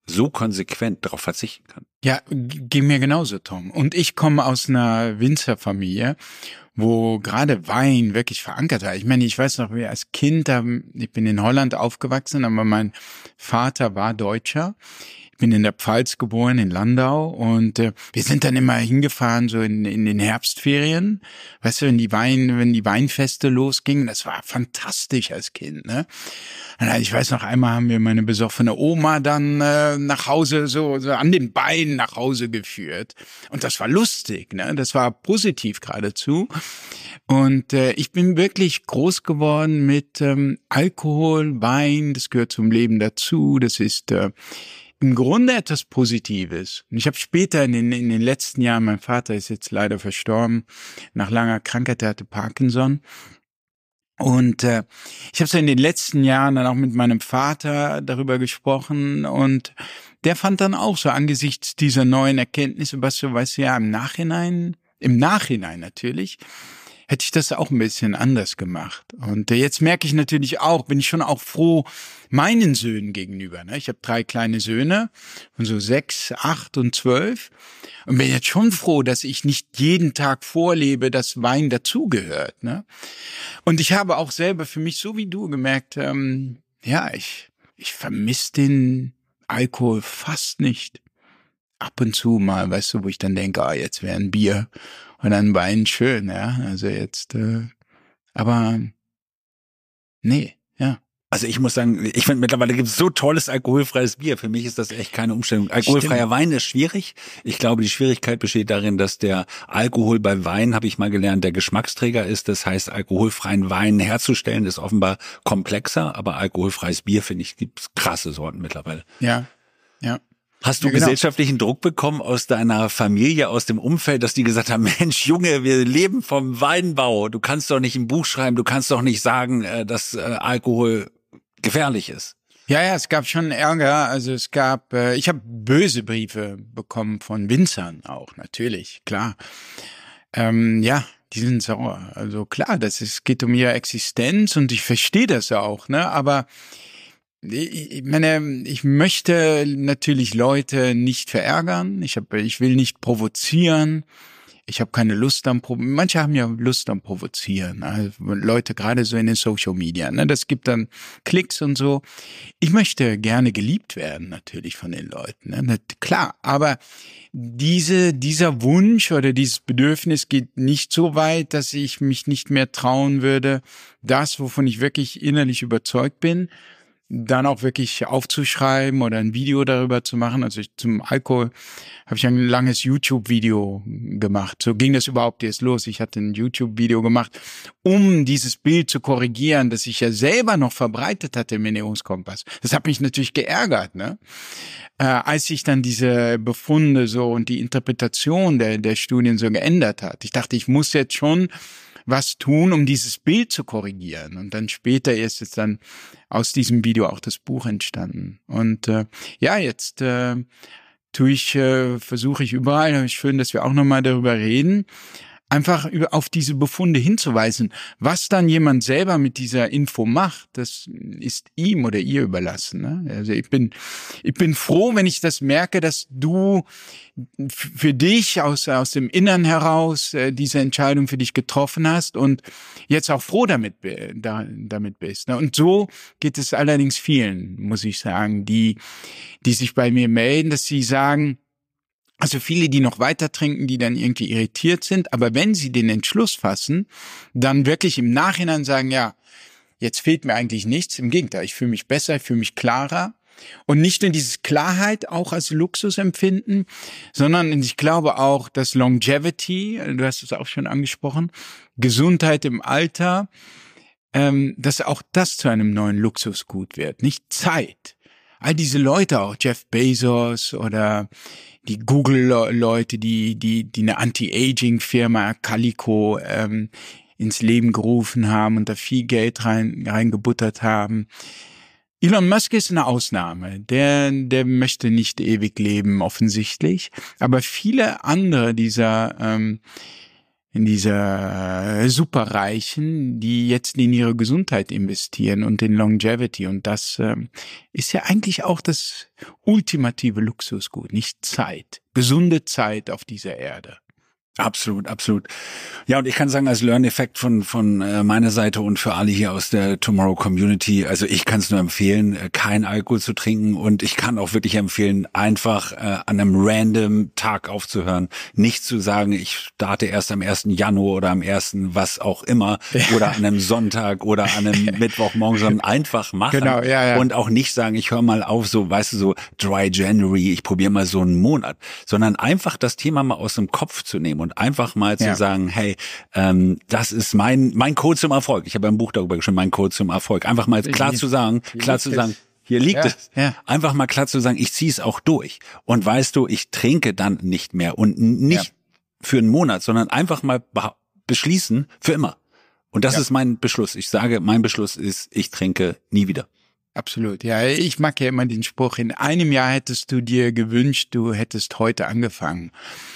Speaker 1: so konsequent darauf verzichten kann.
Speaker 2: Ja, ging mir genauso, Tom. Und ich komme aus einer Winzerfamilie, wo gerade Wein wirklich verankert war. Ich meine, ich weiß noch, wie als Kind, ich bin in Holland aufgewachsen, aber mein Vater war Deutscher. Ich bin in der Pfalz geboren, in Landau, und äh, wir sind dann immer hingefahren, so in, in den Herbstferien. Weißt du, wenn die Wein, wenn die Weinfeste losgingen, das war fantastisch als Kind, ne? Und ich weiß noch, einmal haben wir meine besoffene Oma dann äh, nach Hause, so, so an den Beinen nach Hause geführt. Und das war lustig, ne? Das war positiv geradezu. Und äh, ich bin wirklich groß geworden mit ähm, Alkohol, Wein, das gehört zum Leben dazu. Das ist äh, im Grunde etwas Positives. Und ich habe später in den, in den letzten Jahren, mein Vater ist jetzt leider verstorben, nach langer Krankheit, er hatte Parkinson. Und äh, ich habe so in den letzten Jahren dann auch mit meinem Vater darüber gesprochen, und der fand dann auch so angesichts dieser neuen Erkenntnisse, was du weißt, ja, im Nachhinein, im Nachhinein natürlich, hätte ich das auch ein bisschen anders gemacht. Und jetzt merke ich natürlich auch, bin ich schon auch froh meinen Söhnen gegenüber. Ne? Ich habe drei kleine Söhne von so sechs, acht und zwölf, und bin jetzt schon froh, dass ich nicht jeden Tag vorlebe, dass Wein dazugehört. Ne? Und ich habe auch selber für mich, so wie du, gemerkt, ähm, ja, ich ich vermisse den Alkohol fast nicht. Ab und zu mal, weißt du, wo ich dann denke, ah, jetzt wäre ein Bier und ein Wein schön, ja, also jetzt, äh, aber nee, ja.
Speaker 1: Also ich muss sagen, ich finde, mittlerweile gibt es so tolles alkoholfreies Bier. Für mich ist das echt keine Umstellung. Alkoholfreier Stimmt. Wein ist schwierig. Ich glaube, die Schwierigkeit besteht darin, dass der Alkohol bei Wein, habe ich mal gelernt, der Geschmacksträger ist. Das heißt, alkoholfreien Wein herzustellen ist offenbar komplexer, aber alkoholfreies Bier, finde ich, gibt es krasse Sorten mittlerweile.
Speaker 2: Ja, ja.
Speaker 1: Hast du ja, genau. gesellschaftlichen Druck bekommen aus deiner Familie, aus dem Umfeld, dass die gesagt haben, Mensch, Junge, wir leben vom Weinbau. Du kannst doch nicht ein Buch schreiben, du kannst doch nicht sagen, dass Alkohol gefährlich ist.
Speaker 2: Ja, ja, es gab schon Ärger. Also es gab, äh, ich habe böse Briefe bekommen von Winzern auch, natürlich, klar. Ähm, ja, die sind sauer. Also klar, das ist, geht um ihre Existenz, und ich verstehe das auch, ne? Aber ich meine, ich möchte natürlich Leute nicht verärgern. Ich habe, ich will nicht provozieren. Ich habe keine Lust am Provozieren. Manche haben ja Lust am Provozieren. Also Leute gerade so in den Social Media. Ne? Das gibt dann Klicks und so. Ich möchte gerne geliebt werden natürlich von den Leuten. Ne? Klar, aber diese, dieser Wunsch oder dieses Bedürfnis geht nicht so weit, dass ich mich nicht mehr trauen würde, das, wovon ich wirklich innerlich überzeugt bin, dann auch wirklich aufzuschreiben oder ein Video darüber zu machen. Also ich, zum Alkohol habe ich ein langes YouTube-Video gemacht. So ging das überhaupt erst los. Ich hatte ein YouTube-Video gemacht, um dieses Bild zu korrigieren, das ich ja selber noch verbreitet hatte im Ernährungskompass. Das hat mich natürlich geärgert, ne? Äh, als sich dann diese Befunde so und die Interpretation der, der Studien so geändert hat. Ich dachte, ich muss jetzt schon was tun, um dieses Bild zu korrigieren. Und dann später ist es dann aus diesem Video auch das Buch entstanden. Und äh, ja, jetzt äh, tue ich, äh, versuche ich überall, es ist schön, dass wir auch nochmal darüber reden, einfach über, auf diese Befunde hinzuweisen. Was dann jemand selber mit dieser Info macht, das ist ihm oder ihr überlassen. Ne? Also ich bin, ich bin froh, wenn ich das merke, dass du für dich aus, aus dem Innern heraus äh, diese Entscheidung für dich getroffen hast und jetzt auch froh damit, da, damit bist. Ne? Und so geht es allerdings vielen, muss ich sagen, die, die sich bei mir melden, dass sie sagen, also viele, die noch weiter trinken, die dann irgendwie irritiert sind, aber wenn sie den Entschluss fassen, dann wirklich im Nachhinein sagen, ja, jetzt fehlt mir eigentlich nichts, im Gegenteil, ich fühle mich besser, ich fühle mich klarer und nicht nur diese Klarheit auch als Luxus empfinden, sondern ich glaube auch, dass Longevity, du hast es auch schon angesprochen, Gesundheit im Alter, ähm, dass auch das zu einem neuen Luxusgut wird, nicht Zeit. All diese Leute auch, Jeff Bezos oder die Google-Leute, die die die eine Anti-Aging-Firma Calico ähm, ins Leben gerufen haben und da viel Geld rein reingebuttert haben. Elon Musk ist eine Ausnahme. Der der möchte nicht ewig leben, offensichtlich. Aber viele andere dieser ähm, in dieser äh, Superreichen, die jetzt in ihre Gesundheit investieren und in Longevity. Und das ähm, ist ja eigentlich auch das ultimative Luxusgut, nicht Zeit. Gesunde Zeit auf dieser Erde.
Speaker 1: Absolut, absolut. Ja, und ich kann sagen, als Learn-Effekt von von äh, meiner Seite und für alle hier aus der Tomorrow Community, also ich kann es nur empfehlen, äh, kein Alkohol zu trinken, und ich kann auch wirklich empfehlen, einfach äh, an einem random Tag aufzuhören. Nicht zu sagen, ich starte erst am ersten Januar oder am ersten was auch immer oder an einem Sonntag oder an einem Mittwochmorgen, sondern einfach machen.
Speaker 2: Genau, ja, ja.
Speaker 1: Und auch nicht sagen, ich höre mal auf, so, weißt du, so Dry January, ich probiere mal so einen Monat, sondern einfach das Thema mal aus dem Kopf zu nehmen und einfach mal zu
Speaker 2: ja.
Speaker 1: sagen, hey, ähm, das ist mein mein Code zum Erfolg. Ich habe ein Buch darüber geschrieben, mein Code zum Erfolg. Einfach mal klar
Speaker 2: Hier,
Speaker 1: zu sagen, klar zu sagen, hier liegt
Speaker 2: ja,
Speaker 1: es.
Speaker 2: Ja.
Speaker 1: Einfach mal klar zu sagen, ich ziehe es auch durch. Und weißt du, ich trinke dann nicht mehr und nicht ja. für einen Monat, sondern einfach mal beschließen für immer. Und das ja. ist mein Beschluss. Ich sage, mein Beschluss ist, ich trinke nie wieder.
Speaker 2: Absolut. Ja, ich mag ja immer den Spruch, in einem Jahr hättest du dir gewünscht, du hättest heute angefangen.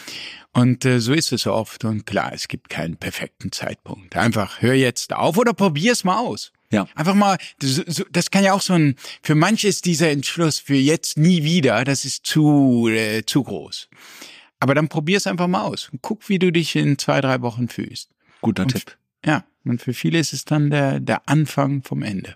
Speaker 2: Und äh, so ist es oft. Und klar, es gibt keinen perfekten Zeitpunkt. Einfach hör jetzt auf oder probier's mal aus.
Speaker 1: Ja.
Speaker 2: Einfach mal, das, das kann ja auch so ein, für manche ist dieser Entschluss für jetzt nie wieder, das ist zu, äh, zu groß. Aber dann probier's einfach mal aus und guck, wie du dich in zwei, drei Wochen fühlst.
Speaker 1: Guter
Speaker 2: und,
Speaker 1: Tipp.
Speaker 2: Ja, und für viele ist es dann der, der Anfang vom Ende.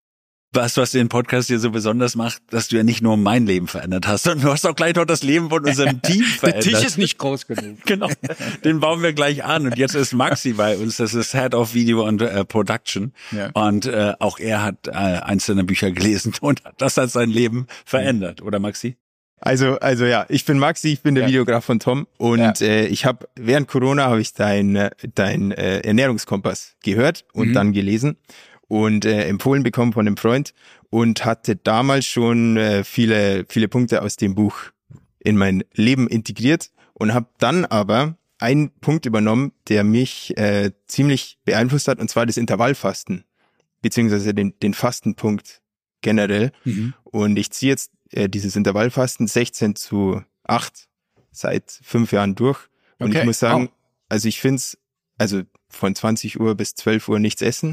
Speaker 1: Was, was den Podcast hier so besonders macht, dass du ja nicht nur mein Leben verändert hast, sondern du hast auch gleich noch das Leben von unserem Team verändert.
Speaker 2: Der Tisch ist nicht groß genug.
Speaker 1: Genau, den bauen wir gleich an. Und jetzt ist Maxi bei uns, das ist Head of Video und äh, Production. Ja. Und äh, auch er hat äh, eins seiner Bücher gelesen und das hat sein Leben verändert, oder Maxi?
Speaker 3: Also, also ja, ich bin Maxi, ich bin der ja. Videograf von Tom und ja. äh, ich habe während Corona habe ich dein dein äh, Ernährungskompass gehört und mhm. dann gelesen. Und äh, empfohlen bekommen von einem Freund und hatte damals schon äh, viele viele Punkte aus dem Buch in mein Leben integriert und habe dann aber einen Punkt übernommen, der mich äh, ziemlich beeinflusst hat, und zwar das Intervallfasten, beziehungsweise den den Fastenpunkt generell. Mhm. Und ich ziehe jetzt äh, dieses Intervallfasten sechzehn zu acht seit fünf Jahren durch. Und okay. ich muss sagen, oh. also ich finde es, also von zwanzig Uhr bis zwölf Uhr nichts essen.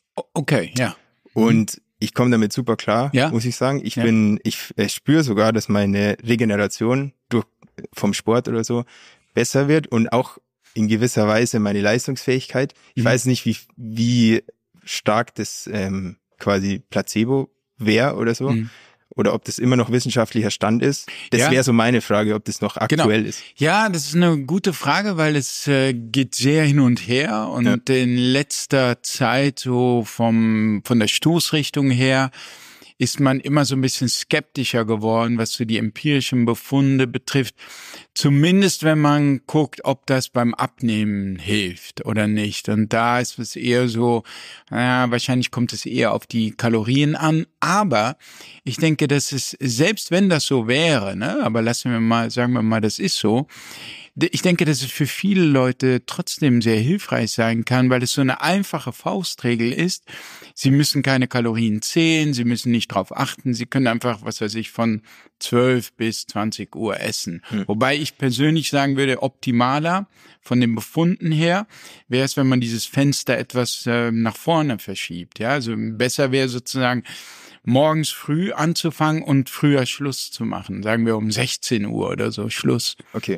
Speaker 2: Okay, ja.
Speaker 3: Und ich komme damit super klar, ja? muss ich sagen. Ich ja. bin, ich, ich spüre sogar, dass meine Regeneration durch vom Sport oder so besser wird und auch in gewisser Weise meine Leistungsfähigkeit. Ich mhm. weiß nicht, wie wie stark das ähm, quasi Placebo wäre oder so. Mhm. Oder ob das immer noch wissenschaftlicher Stand ist. Das ja. wäre so meine Frage, ob das noch aktuell
Speaker 2: genau.
Speaker 3: ist.
Speaker 2: Ja, das ist eine gute Frage, weil es äh, geht sehr hin und her. Und ja. in letzter Zeit so vom von der Stoßrichtung her ist man immer so ein bisschen skeptischer geworden, was so die empirischen Befunde betrifft. Zumindest wenn man guckt, ob das beim Abnehmen hilft oder nicht. Und da ist es eher so, naja, wahrscheinlich kommt es eher auf die Kalorien an. Aber ich denke, dass es, selbst wenn das so wäre, ne, aber lassen wir mal, sagen wir mal, das ist so, ich denke, dass es für viele Leute trotzdem sehr hilfreich sein kann, weil es so eine einfache Faustregel ist. Sie müssen keine Kalorien zählen, sie müssen nicht drauf achten, sie können einfach, was weiß ich, von zwölf bis zwanzig Uhr essen. Hm. Wobei ich persönlich sagen würde, optimaler von den Befunden her wäre es, wenn man dieses Fenster etwas äh, nach vorne verschiebt. Ja, also besser wäre sozusagen morgens früh anzufangen und früher Schluss zu machen. Sagen wir um sechzehn Uhr oder so Schluss.
Speaker 3: Okay.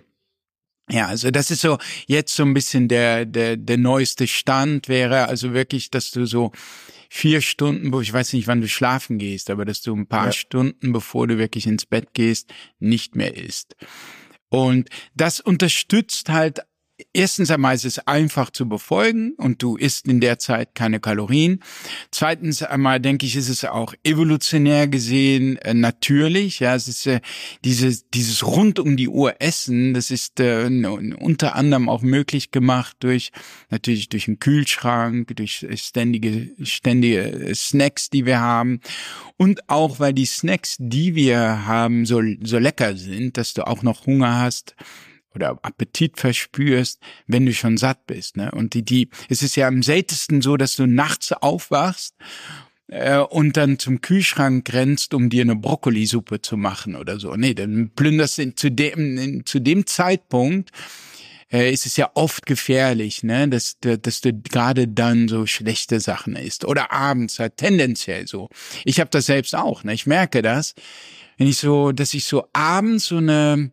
Speaker 2: Ja, also das ist so jetzt so ein bisschen der der der neueste Stand wäre also wirklich, dass du so vier Stunden, wo ich weiß nicht, wann du schlafen gehst, aber dass du ein paar ja. Stunden, bevor du wirklich ins Bett gehst, nicht mehr isst. Und das unterstützt halt, erstens einmal ist es einfach zu befolgen und du isst in der Zeit keine Kalorien. Zweitens einmal, denke ich, ist es auch evolutionär gesehen äh, natürlich. Ja, es ist äh, dieses dieses rund um die Uhr Essen, das ist äh, unter anderem auch möglich gemacht durch natürlich durch einen Kühlschrank, durch ständige ständige Snacks, die wir haben, und auch weil die Snacks, die wir haben, so so lecker sind, dass du auch noch Hunger hast oder Appetit verspürst, wenn du schon satt bist, ne? Und die, die, es ist ja am seltensten so, dass du nachts aufwachst äh, und dann zum Kühlschrank rennst, um dir eine Brokkolisuppe zu machen oder so. Nee, dann plünderst du zu dem, in, zu dem Zeitpunkt äh, ist es ja oft gefährlich, ne, dass, dass du gerade dann so schlechte Sachen isst. Oder abends halt tendenziell so. Ich habe das selbst auch, ne? Ich merke das, wenn ich so, dass ich so abends so eine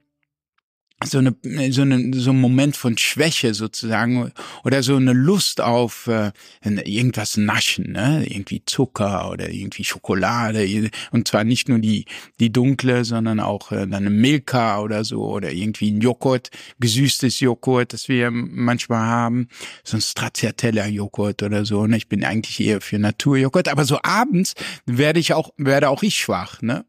Speaker 2: so eine so eine so ein Moment von Schwäche sozusagen oder so eine Lust auf äh, irgendwas naschen, ne, irgendwie Zucker oder irgendwie Schokolade, und zwar nicht nur die die dunkle, sondern auch äh, eine Milka oder so oder irgendwie ein Joghurt, gesüßtes Joghurt, das wir manchmal haben, so ein Stracciatella Joghurt oder so, ne? Ich bin eigentlich eher für Naturjoghurt, aber so abends werde ich auch werde auch ich schwach, ne?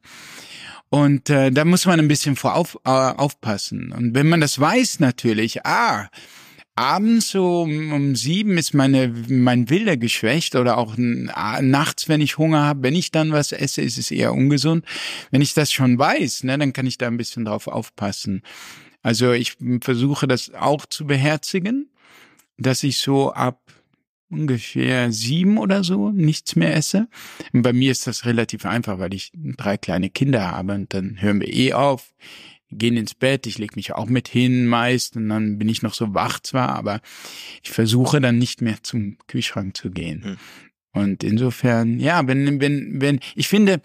Speaker 2: Und äh, da muss man ein bisschen vor auf, äh, aufpassen. Und wenn man das weiß natürlich, ah, abends so um, um sieben ist meine mein Wille geschwächt oder auch äh, nachts, wenn ich Hunger habe, wenn ich dann was esse, ist es eher ungesund. Wenn ich das schon weiß, ne, dann kann ich da ein bisschen drauf aufpassen. Also ich versuche das auch zu beherzigen, dass ich so ab ungefähr sieben oder so nichts mehr esse. Und bei mir ist das relativ einfach, weil ich drei kleine Kinder habe und dann hören wir eh auf, gehen ins Bett, ich lege mich auch mit hin meist und dann bin ich noch so wach zwar, aber ich versuche dann nicht mehr zum Kühlschrank zu gehen. Hm. Und insofern, ja, wenn, wenn, wenn, ich finde,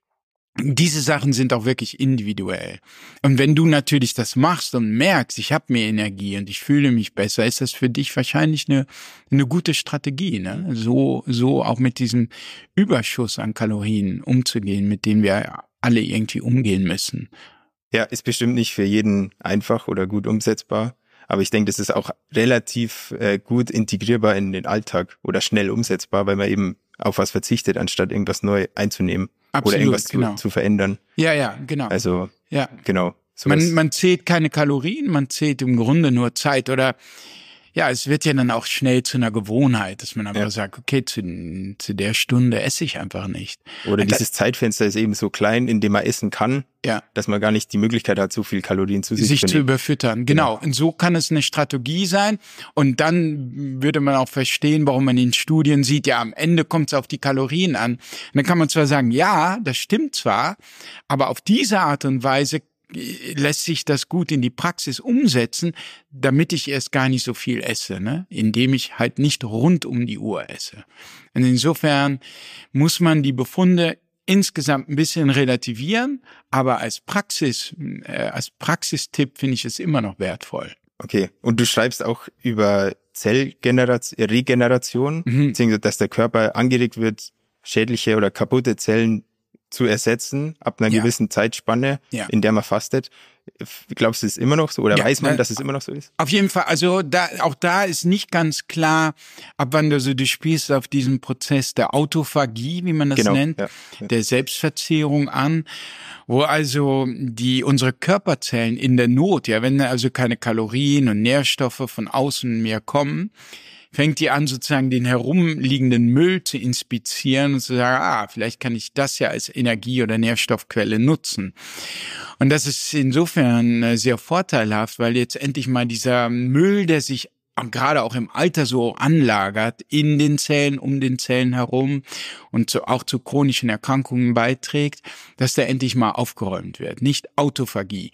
Speaker 2: diese Sachen sind auch wirklich individuell. Und wenn du natürlich das machst und merkst, ich habe mehr Energie und ich fühle mich besser, ist das für dich wahrscheinlich eine eine gute Strategie, ne? So so auch mit diesem Überschuss an Kalorien umzugehen, mit dem wir alle irgendwie umgehen müssen.
Speaker 3: Ja, ist bestimmt nicht für jeden einfach oder gut umsetzbar. Aber ich denke, das ist auch relativ äh, gut integrierbar in den Alltag oder schnell umsetzbar, weil man eben auf was verzichtet, anstatt irgendwas neu einzunehmen. Absolut, oder irgendwas genau. zu, zu verändern.
Speaker 2: Ja, ja, genau.
Speaker 3: Also,
Speaker 2: ja.
Speaker 3: genau.
Speaker 2: Man, man zählt keine Kalorien, man zählt im Grunde nur Zeit oder ja, es wird ja dann auch schnell zu einer Gewohnheit, dass man einfach ja. sagt, okay, zu, zu der Stunde esse ich einfach nicht.
Speaker 3: Oder und dieses da, Zeitfenster ist eben so klein, in dem man essen kann, ja. dass man gar nicht die Möglichkeit hat, so viel Kalorien zu sich,
Speaker 2: sich
Speaker 3: zu
Speaker 2: zu überfüttern. Genau. genau. Und so kann es eine Strategie sein. Und dann würde man auch verstehen, warum man in Studien sieht, ja, am Ende kommt es auf die Kalorien an. Und dann kann man zwar sagen, ja, das stimmt zwar, aber auf diese Art und Weise lässt sich das gut in die Praxis umsetzen, damit ich erst gar nicht so viel esse, ne? Indem ich halt nicht rund um die Uhr esse. Und insofern muss man die Befunde insgesamt ein bisschen relativieren, aber als Praxis, äh, als Praxistipp finde ich es immer noch wertvoll.
Speaker 3: Okay, und du schreibst auch über Zellgeneration, Regeneration, mhm. beziehungsweise dass der Körper angeregt wird, schädliche oder kaputte Zellen zu ersetzen, ab einer ja. gewissen Zeitspanne, ja. in der man fastet. Glaubst du, es ist immer noch so? Oder ja, weiß man, dass es immer noch so ist?
Speaker 2: Auf jeden Fall. Also da, auch da ist nicht ganz klar, ab wann du so, du spielst auf diesen Prozess der Autophagie, wie man das genau, nennt, ja, ja. der Selbstverzehrung an, wo also die, unsere Körperzellen in der Not, ja, wenn also keine Kalorien und Nährstoffe von außen mehr kommen, fängt die an, sozusagen den herumliegenden Müll zu inspizieren und zu sagen, ah, vielleicht kann ich das ja als Energie- oder Nährstoffquelle nutzen. Und das ist insofern sehr vorteilhaft, weil jetzt endlich mal dieser Müll, der sich gerade auch im Alter so anlagert, in den Zellen, um den Zellen herum und zu, auch zu chronischen Erkrankungen beiträgt, dass der endlich mal aufgeräumt wird. Nicht Autophagie.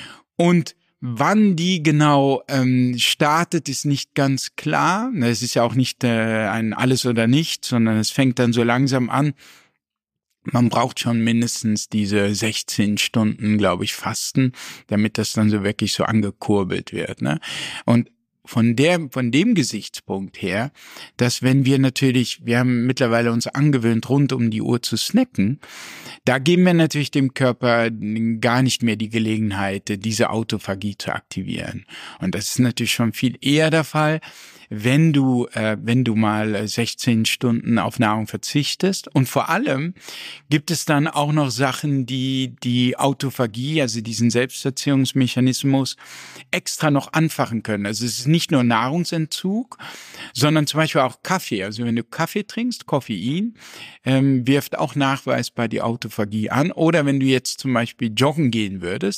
Speaker 2: Und wann die genau ähm, startet, ist nicht ganz klar. Es ist ja auch nicht äh, ein Alles oder Nichts, sondern es fängt dann so langsam an. Man braucht schon mindestens diese sechzehn Stunden, glaube ich, Fasten, damit das dann so wirklich so angekurbelt wird, ne? Und von der, von dem Gesichtspunkt her, dass wenn wir natürlich, wir haben mittlerweile uns angewöhnt, rund um die Uhr zu snacken, da geben wir natürlich dem Körper gar nicht mehr die Gelegenheit, diese Autophagie zu aktivieren. Und das ist natürlich schon viel eher der Fall, wenn du, äh, wenn du mal sechzehn Stunden auf Nahrung verzichtest. Und vor allem gibt es dann auch noch Sachen, die die Autophagie, also diesen Selbstverzehrungsmechanismus, extra noch anfachen können. Also es ist nicht nur Nahrungsentzug, sondern zum Beispiel auch Kaffee. Also wenn du Kaffee trinkst, Koffein, ähm, wirft auch nachweisbar die Autophagie an. Oder wenn du jetzt zum Beispiel joggen gehen würdest,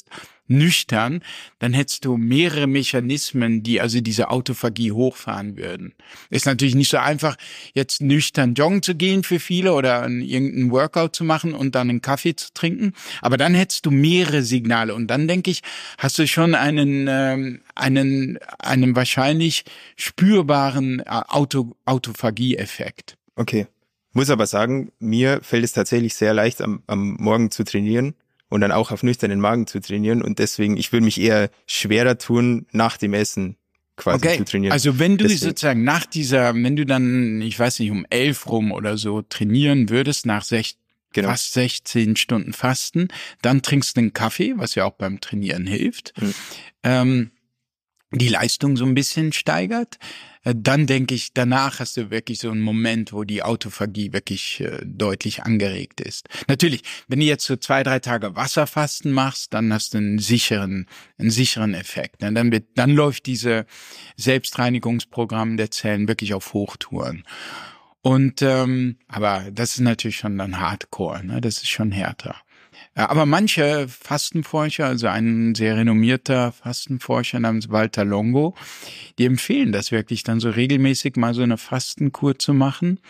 Speaker 2: nüchtern, dann hättest du mehrere Mechanismen, die also diese Autophagie hochfahren würden. Ist natürlich nicht so einfach, jetzt nüchtern joggen zu gehen für viele oder irgendeinen Workout zu machen und dann einen Kaffee zu trinken, aber dann hättest du mehrere Signale und dann, denke ich, hast du schon einen ähm, einen einen wahrscheinlich spürbaren Auto, Autophagie-Effekt.
Speaker 3: Okay. Muss aber sagen, mir fällt es tatsächlich sehr leicht, am, am Morgen zu trainieren und dann auch auf nüchternen Magen zu trainieren und deswegen, ich würde mich eher schwerer tun, nach dem Essen quasi
Speaker 2: okay.
Speaker 3: zu trainieren.
Speaker 2: Also wenn du
Speaker 3: deswegen.
Speaker 2: sozusagen nach dieser, wenn du dann, ich weiß nicht, um elf rum oder so trainieren würdest, nach sech, genau. fast sechzehn Stunden Fasten, dann trinkst du einen Kaffee, was ja auch beim Trainieren hilft, mhm. ähm, die Leistung so ein bisschen steigert. Dann denke ich, danach hast du wirklich so einen Moment, wo die Autophagie wirklich äh, deutlich angeregt ist. Natürlich, wenn du jetzt so zwei, drei Tage Wasserfasten machst, dann hast du einen sicheren, einen sicheren Effekt. Ne? Dann wird, dann läuft diese Selbstreinigungsprogramm der Zellen wirklich auf Hochtouren. Und ähm, aber das ist natürlich schon dann Hardcore, ne? Das ist schon härter. Aber manche Fastenforscher, also ein sehr renommierter Fastenforscher namens Walter Longo, die empfehlen das wirklich dann so regelmäßig mal so eine Fastenkur zu machen,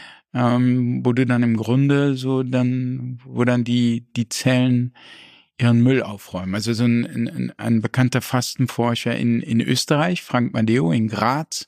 Speaker 2: ähm, wo du dann im Grunde so dann, wo dann die die Zellen ihren Müll aufräumen. Also so ein, ein, ein bekannter Fastenforscher in in Österreich, Frank Madeo in Graz,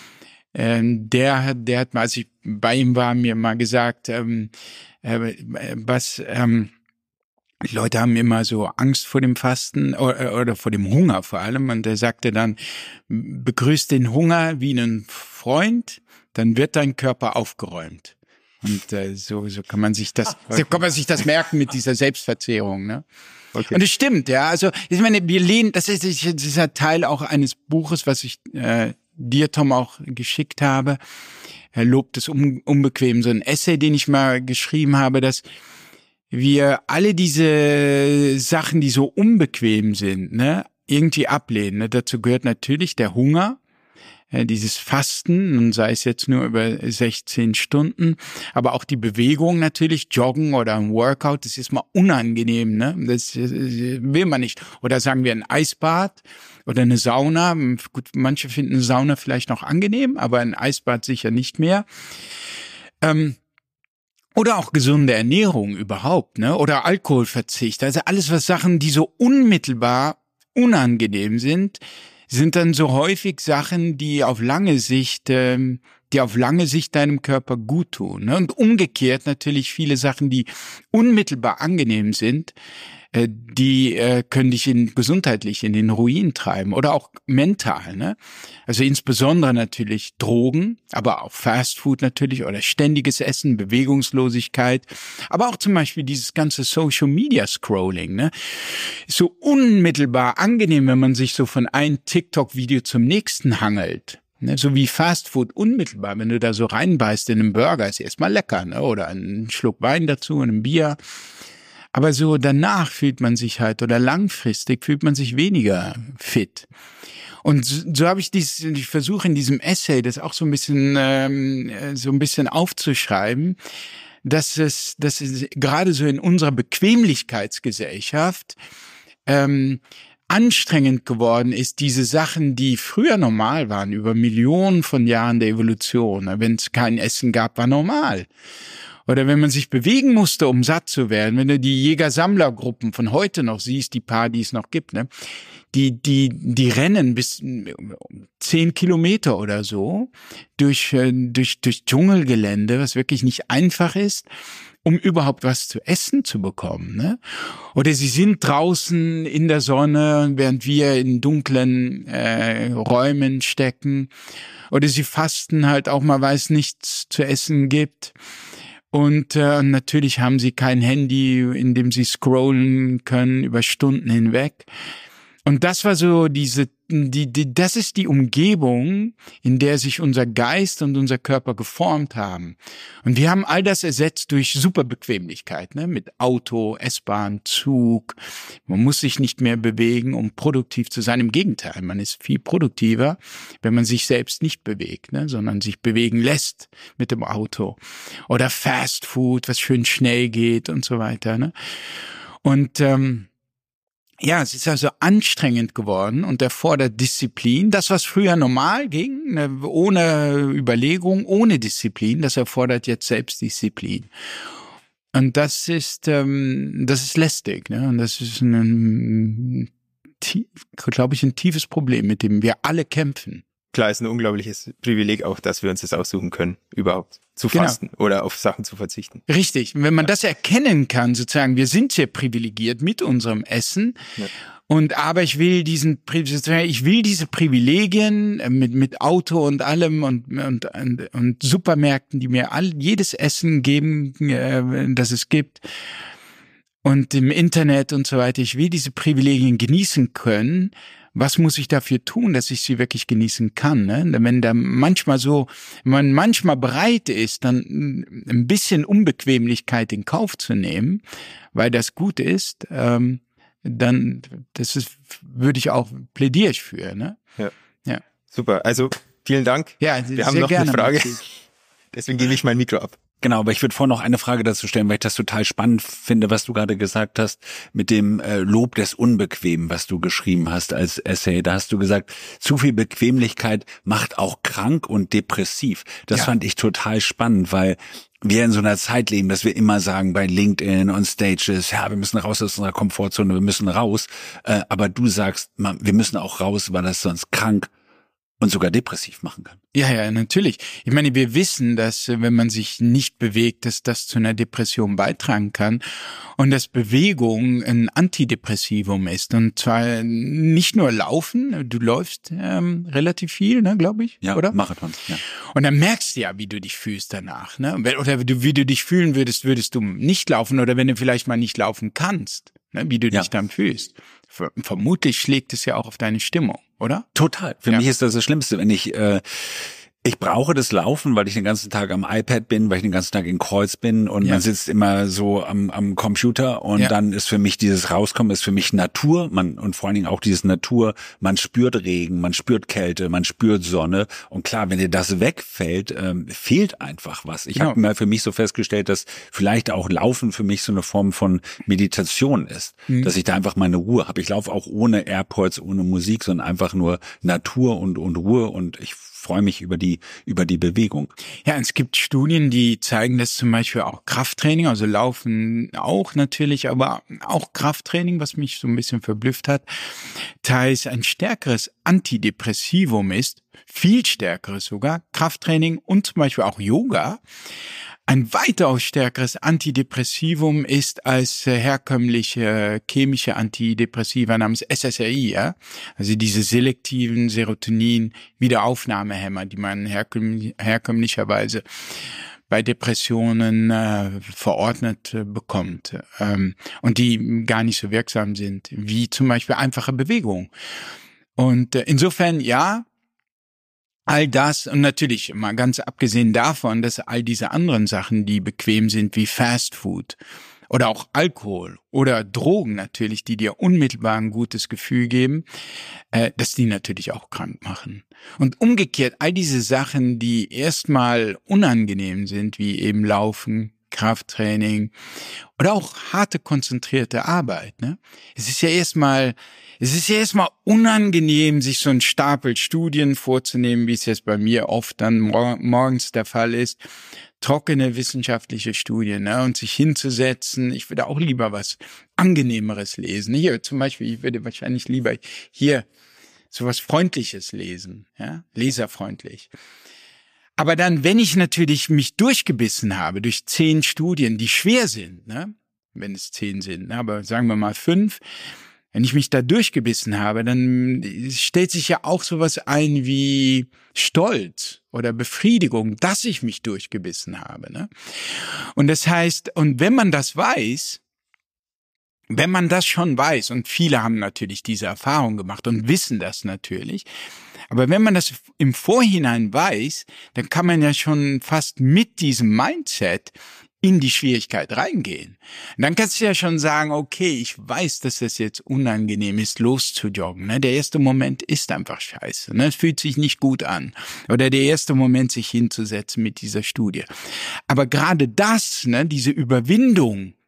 Speaker 2: ähm, der der hat mal, als ich bei ihm war, mir mal gesagt, ähm, äh, was ähm, die Leute haben immer so Angst vor dem Fasten oder, oder vor dem Hunger vor allem. Und er sagte dann, begrüß den Hunger wie einen Freund, dann wird dein Körper aufgeräumt. Und äh, so, so kann man sich das, so kann man sich das merken mit dieser Selbstverzehrung, ne? Okay. Und es stimmt, ja. Also ich meine, wir lehnen, das ist, das ist ja Teil auch eines Buches, was ich äh, dir, Tom, auch geschickt habe. Er lobt es un- unbequem, so ein Essay, den ich mal geschrieben habe, dass wir alle diese Sachen, die so unbequem sind, ne, irgendwie ablehnen. Ne? Dazu gehört natürlich der Hunger, äh, dieses Fasten, und sei es jetzt nur über sechzehn Stunden, aber auch die Bewegung natürlich, Joggen oder ein Workout, das ist mal unangenehm, ne? Das, das will man nicht. Oder sagen wir ein Eisbad oder eine Sauna. Gut, manche finden eine Sauna vielleicht noch angenehm, aber ein Eisbad sicher nicht mehr. Ähm, Oder auch gesunde Ernährung überhaupt, ne? Oder Alkoholverzicht. Also alles, was Sachen, die so unmittelbar unangenehm sind, sind dann so häufig Sachen, die auf lange Sicht, ähm, die auf lange Sicht deinem Körper gut tun. Ne? Und umgekehrt natürlich viele Sachen, die unmittelbar angenehm sind, äh, die äh, können dich in, gesundheitlich in den Ruin treiben oder auch mental. Ne? Also insbesondere natürlich Drogen, aber auch Fastfood natürlich oder ständiges Essen, Bewegungslosigkeit, aber auch zum Beispiel dieses ganze Social-Media-Scrolling. Ne? So unmittelbar angenehm, wenn man sich so von einem TikTok-Video zum nächsten hangelt. Ne? So wie Fastfood unmittelbar, wenn du da so reinbeißt in einen Burger, ist erstmal lecker, ne? Oder einen Schluck Wein dazu und ein Bier. Aber so danach fühlt man sich halt, oder langfristig fühlt man sich weniger fit. Und so, so habe ich dies, ich versuche in diesem Essay das auch so ein bisschen, ähm, so ein bisschen aufzuschreiben, dass es, dass es gerade so in unserer Bequemlichkeitsgesellschaft ähm, anstrengend geworden ist, diese Sachen, die früher normal waren, über Millionen von Jahren der Evolution. Wenn es kein Essen gab, war normal. Oder wenn man sich bewegen musste, um satt zu werden, wenn du die Jäger-Sammler-Gruppen von heute noch siehst, die paar, die es noch gibt, ne, die, die, die rennen bis zehn Kilometer oder so durch, durch, durch Dschungelgelände, was wirklich nicht einfach ist, um überhaupt was zu essen zu bekommen, ne? Oder sie sind draußen in der Sonne, während wir in dunklen äh, Räumen stecken. Oder sie fasten halt auch mal, weil es nichts zu essen gibt. Und äh, natürlich haben sie kein Handy, in dem sie scrollen können über Stunden hinweg. Und das war so diese, die, die, das ist die Umgebung, in der sich unser Geist und unser Körper geformt haben. Und wir haben all das ersetzt durch Superbequemlichkeit, ne, mit Auto, S-Bahn, Zug. Man muss sich nicht mehr bewegen, um produktiv zu sein. Im Gegenteil, man ist viel produktiver, wenn man sich selbst nicht bewegt, ne, sondern sich bewegen lässt mit dem Auto. Oder Fast Food, was schön schnell geht und so weiter, ne. Und ähm, Ja, es ist also anstrengend geworden und erfordert Disziplin. Das, was früher normal ging, ne, ohne Überlegung, ohne Disziplin, das erfordert jetzt Selbstdisziplin. Und das ist, ähm, das ist lästig, ne? Und das ist ein, glaube ich, ein tiefes Problem, mit dem wir alle kämpfen.
Speaker 3: Klar, ist ein unglaubliches Privileg auch, dass wir uns das aussuchen können, überhaupt zu
Speaker 2: Genau.
Speaker 3: fasten oder auf Sachen zu verzichten.
Speaker 2: Richtig. Und wenn man ja. das erkennen kann, sozusagen, wir sind sehr privilegiert mit unserem Essen. Ja. Und aber ich will diesen, ich will diese Privilegien mit mit Auto und allem und und und, und Supermärkten, die mir all jedes Essen geben, äh, das es gibt, und im Internet und so weiter. Ich will diese Privilegien genießen können. Was muss ich dafür tun, dass ich sie wirklich genießen kann? Ne? Wenn da manchmal so, wenn man manchmal bereit ist, dann ein bisschen Unbequemlichkeit in Kauf zu nehmen, weil das gut ist, ähm, dann, das ist, würde ich auch, plädiere ich für, ne?
Speaker 3: Ja.
Speaker 2: Ja.
Speaker 3: Super. Also, vielen Dank.
Speaker 2: Ja,
Speaker 3: wir haben noch
Speaker 2: gerne,
Speaker 3: eine Frage. Deswegen gebe ich mein Mikro ab.
Speaker 1: Genau, aber ich würde vorher noch eine Frage dazu stellen, weil ich das total spannend finde, was du gerade gesagt hast, mit dem äh, Lob des Unbequemen, was du geschrieben hast als Essay. Da hast du gesagt, zu viel Bequemlichkeit macht auch krank und depressiv. Das ja. fand ich total spannend, weil wir in so einer Zeit leben, dass wir immer sagen bei LinkedIn und Stages, ja, wir müssen raus aus unserer Komfortzone, wir müssen raus. Äh, aber du sagst, man, wir müssen auch raus, weil das sonst krank und sogar depressiv machen kann.
Speaker 2: Ja, ja, natürlich. Ich meine, wir wissen, dass wenn man sich nicht bewegt, dass das zu einer Depression beitragen kann und dass Bewegung ein Antidepressivum ist. Und zwar nicht nur Laufen, du läufst ähm, relativ viel, ne, glaube ich,
Speaker 1: ja,
Speaker 2: oder?
Speaker 1: Marathons, ja.
Speaker 2: Und dann merkst du ja, wie du dich fühlst danach, ne? Oder wie du dich fühlen würdest, würdest du nicht laufen oder wenn du vielleicht mal nicht laufen kannst, ne? Wie du ja. dich dann fühlst. Vermutlich schlägt es ja auch auf deine Stimmung, oder?
Speaker 1: Total. Für ja. mich ist das das Schlimmste, wenn ich äh, ich brauche das Laufen, weil ich den ganzen Tag am iPad bin, weil ich den ganzen Tag in Kreuz bin und ja. man sitzt immer so am am Computer und ja. dann ist für mich dieses Rauskommen, ist für mich Natur, man und vor allen Dingen auch dieses Natur, man spürt Regen, man spürt Kälte, man spürt Sonne und klar, wenn dir das wegfällt, ähm, fehlt einfach was. Ich genau. habe mal für mich so festgestellt, dass vielleicht auch Laufen für mich so eine Form von Meditation ist, mhm. dass ich da einfach meine Ruhe habe. Ich laufe auch ohne AirPods, ohne Musik, sondern einfach nur Natur und und Ruhe und ich freue mich über die über die Bewegung.
Speaker 2: Ja, es gibt Studien, die zeigen, dass zum Beispiel auch Krafttraining, also Laufen auch natürlich, aber auch Krafttraining, was mich so ein bisschen verblüfft hat, teils ein stärkeres Antidepressivum ist, viel stärkeres sogar, Krafttraining und zum Beispiel auch Yoga, ein weitaus stärkeres Antidepressivum ist als äh, herkömmliche chemische Antidepressiva namens S S R I, ja? Also diese selektiven Serotonin-Wiederaufnahmehämmer, die man herkömm- herkömmlicherweise bei Depressionen äh, verordnet äh, bekommt ähm, und die gar nicht so wirksam sind, wie zum Beispiel einfache Bewegung. Und äh, insofern, ja, all das und natürlich mal ganz abgesehen davon, dass all diese anderen Sachen, die bequem sind, wie Fast Food oder auch Alkohol oder Drogen natürlich, die dir unmittelbar ein gutes Gefühl geben, äh, dass die natürlich auch krank machen. Und umgekehrt, all diese Sachen, die erstmal unangenehm sind, wie eben Laufen, Krafttraining oder auch harte, konzentrierte Arbeit, ne? Es ist ja erstmal Es ist ja erstmal unangenehm, sich so einen Stapel Studien vorzunehmen, wie es jetzt bei mir oft dann mor- morgens der Fall ist. Trockene wissenschaftliche Studien, ne? Und sich hinzusetzen. Ich würde auch lieber was Angenehmeres lesen. Hier zum Beispiel, ich würde wahrscheinlich lieber hier sowas Freundliches lesen, ja? Leserfreundlich. Aber dann, wenn ich natürlich mich durchgebissen habe durch zehn Studien, die schwer sind, ne? Wenn es zehn sind, ne? Aber sagen wir mal fünf, wenn ich mich da durchgebissen habe, dann stellt sich ja auch sowas ein wie Stolz oder Befriedigung, dass ich mich durchgebissen habe, ne? Und das heißt, und wenn man das weiß, wenn man das schon weiß, und viele haben natürlich diese Erfahrung gemacht und wissen das natürlich, aber wenn man das im Vorhinein weiß, dann kann man ja schon fast mit diesem Mindset in die Schwierigkeit reingehen. Und dann kannst du ja schon sagen, okay, ich weiß, dass das jetzt unangenehm ist, loszujoggen. Ne? Der erste Moment ist einfach scheiße. Ne? Es fühlt sich nicht gut an. Oder der erste Moment, sich hinzusetzen mit dieser Studie. Aber gerade das, ne, diese Überwindung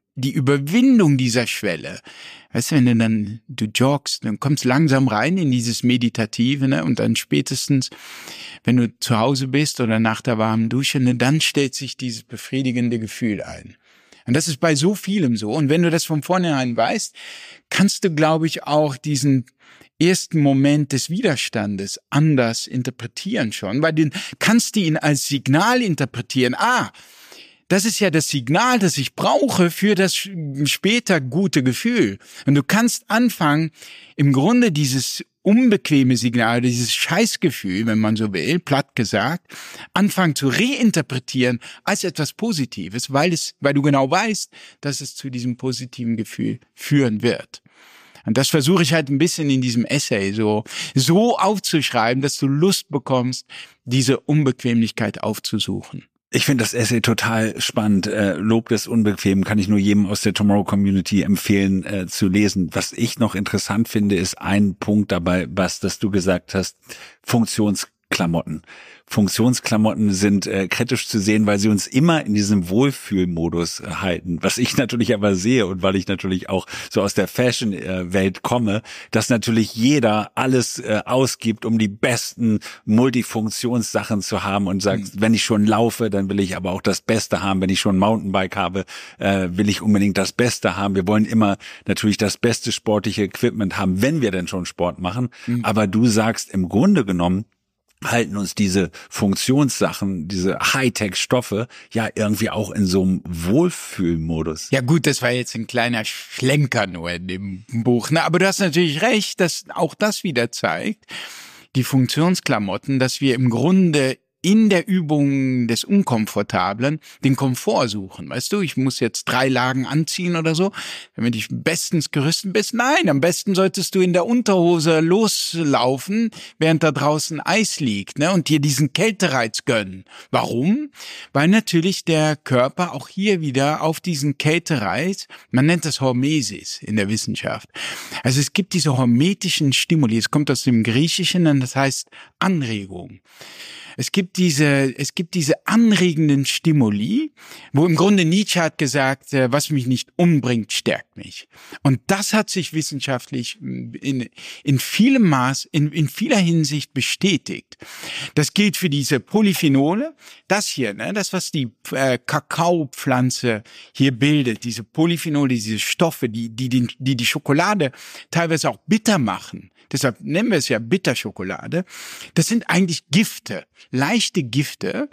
Speaker 2: die Überwindung dieser Schwelle, weißt du, wenn du dann, du joggst, dann kommst langsam rein in dieses Meditative, ne, und dann spätestens, wenn du zu Hause bist oder nach der warmen Dusche, ne, dann stellt sich dieses befriedigende Gefühl ein. Und das ist bei so vielem so. Und wenn du das von vornherein weißt, kannst du, glaube ich, auch diesen ersten Moment des Widerstandes anders interpretieren schon, weil du kannst du ihn als Signal interpretieren. Ah, das ist ja das Signal, das ich brauche für das später gute Gefühl. Und du kannst anfangen, im Grunde dieses unbequeme Signal, dieses Scheißgefühl, wenn man so will, platt gesagt, anfangen zu reinterpretieren als etwas Positives, weil es, weil du genau weißt, dass es zu diesem positiven Gefühl führen wird. Und das versuche ich halt ein bisschen in diesem Essay so, so aufzuschreiben, dass du Lust bekommst, diese Unbequemlichkeit aufzusuchen.
Speaker 1: Ich finde das Essay total spannend. Äh, Lob des Unbequemen kann ich nur jedem aus der Tomorrow Community empfehlen äh, zu lesen. Was ich noch interessant finde, ist ein Punkt dabei, was, dass du gesagt hast, Funktionsklamotten. Funktionsklamotten sind äh, kritisch zu sehen, weil sie uns immer in diesem Wohlfühlmodus äh, halten. Was ich natürlich aber sehe und weil ich natürlich auch so aus der Fashion-Welt äh, komme, dass natürlich jeder alles äh, ausgibt, um die besten Multifunktionssachen zu haben und sagt, mhm. wenn ich schon laufe, dann will ich aber auch das Beste haben. Wenn ich schon ein Mountainbike habe, äh, will ich unbedingt das Beste haben. Wir wollen immer natürlich das beste sportliche Equipment haben, wenn wir denn schon Sport machen. Mhm. Aber du sagst im Grunde genommen, halten uns diese Funktionssachen, diese Hightech-Stoffe ja irgendwie auch in so einem Wohlfühlmodus.
Speaker 2: Ja gut, das war jetzt ein kleiner Schlenker nur in dem Buch, ne? Aber du hast natürlich recht, dass auch das wieder zeigt, die Funktionsklamotten, dass wir im Grunde in der Übung des Unkomfortablen den Komfort suchen. Weißt du, ich muss jetzt drei Lagen anziehen oder so, damit ich bestens gerüstet bist. Nein, am besten solltest du in der Unterhose loslaufen, während da draußen Eis liegt, ne, und dir diesen Kältereiz gönnen. Warum? Weil natürlich der Körper auch hier wieder auf diesen Kältereiz, man nennt das Hormesis in der Wissenschaft. Also es gibt diese hormetischen Stimuli, es kommt aus dem Griechischen und das heißt Anregung. Es gibt diese, es gibt diese anregenden Stimuli, wo im Grunde Nietzsche hat gesagt, was mich nicht umbringt, stärkt mich. Und das hat sich wissenschaftlich in, in vielem Maß, in, in vieler Hinsicht bestätigt. Das gilt für diese Polyphenole. Das hier, ne, das, was die äh, Kakaopflanze hier bildet, diese Polyphenole, diese Stoffe, die, die, die, die die Schokolade teilweise auch bitter machen. Deshalb nennen wir es ja Bitterschokolade. Das sind eigentlich Gifte, leichte Gifte,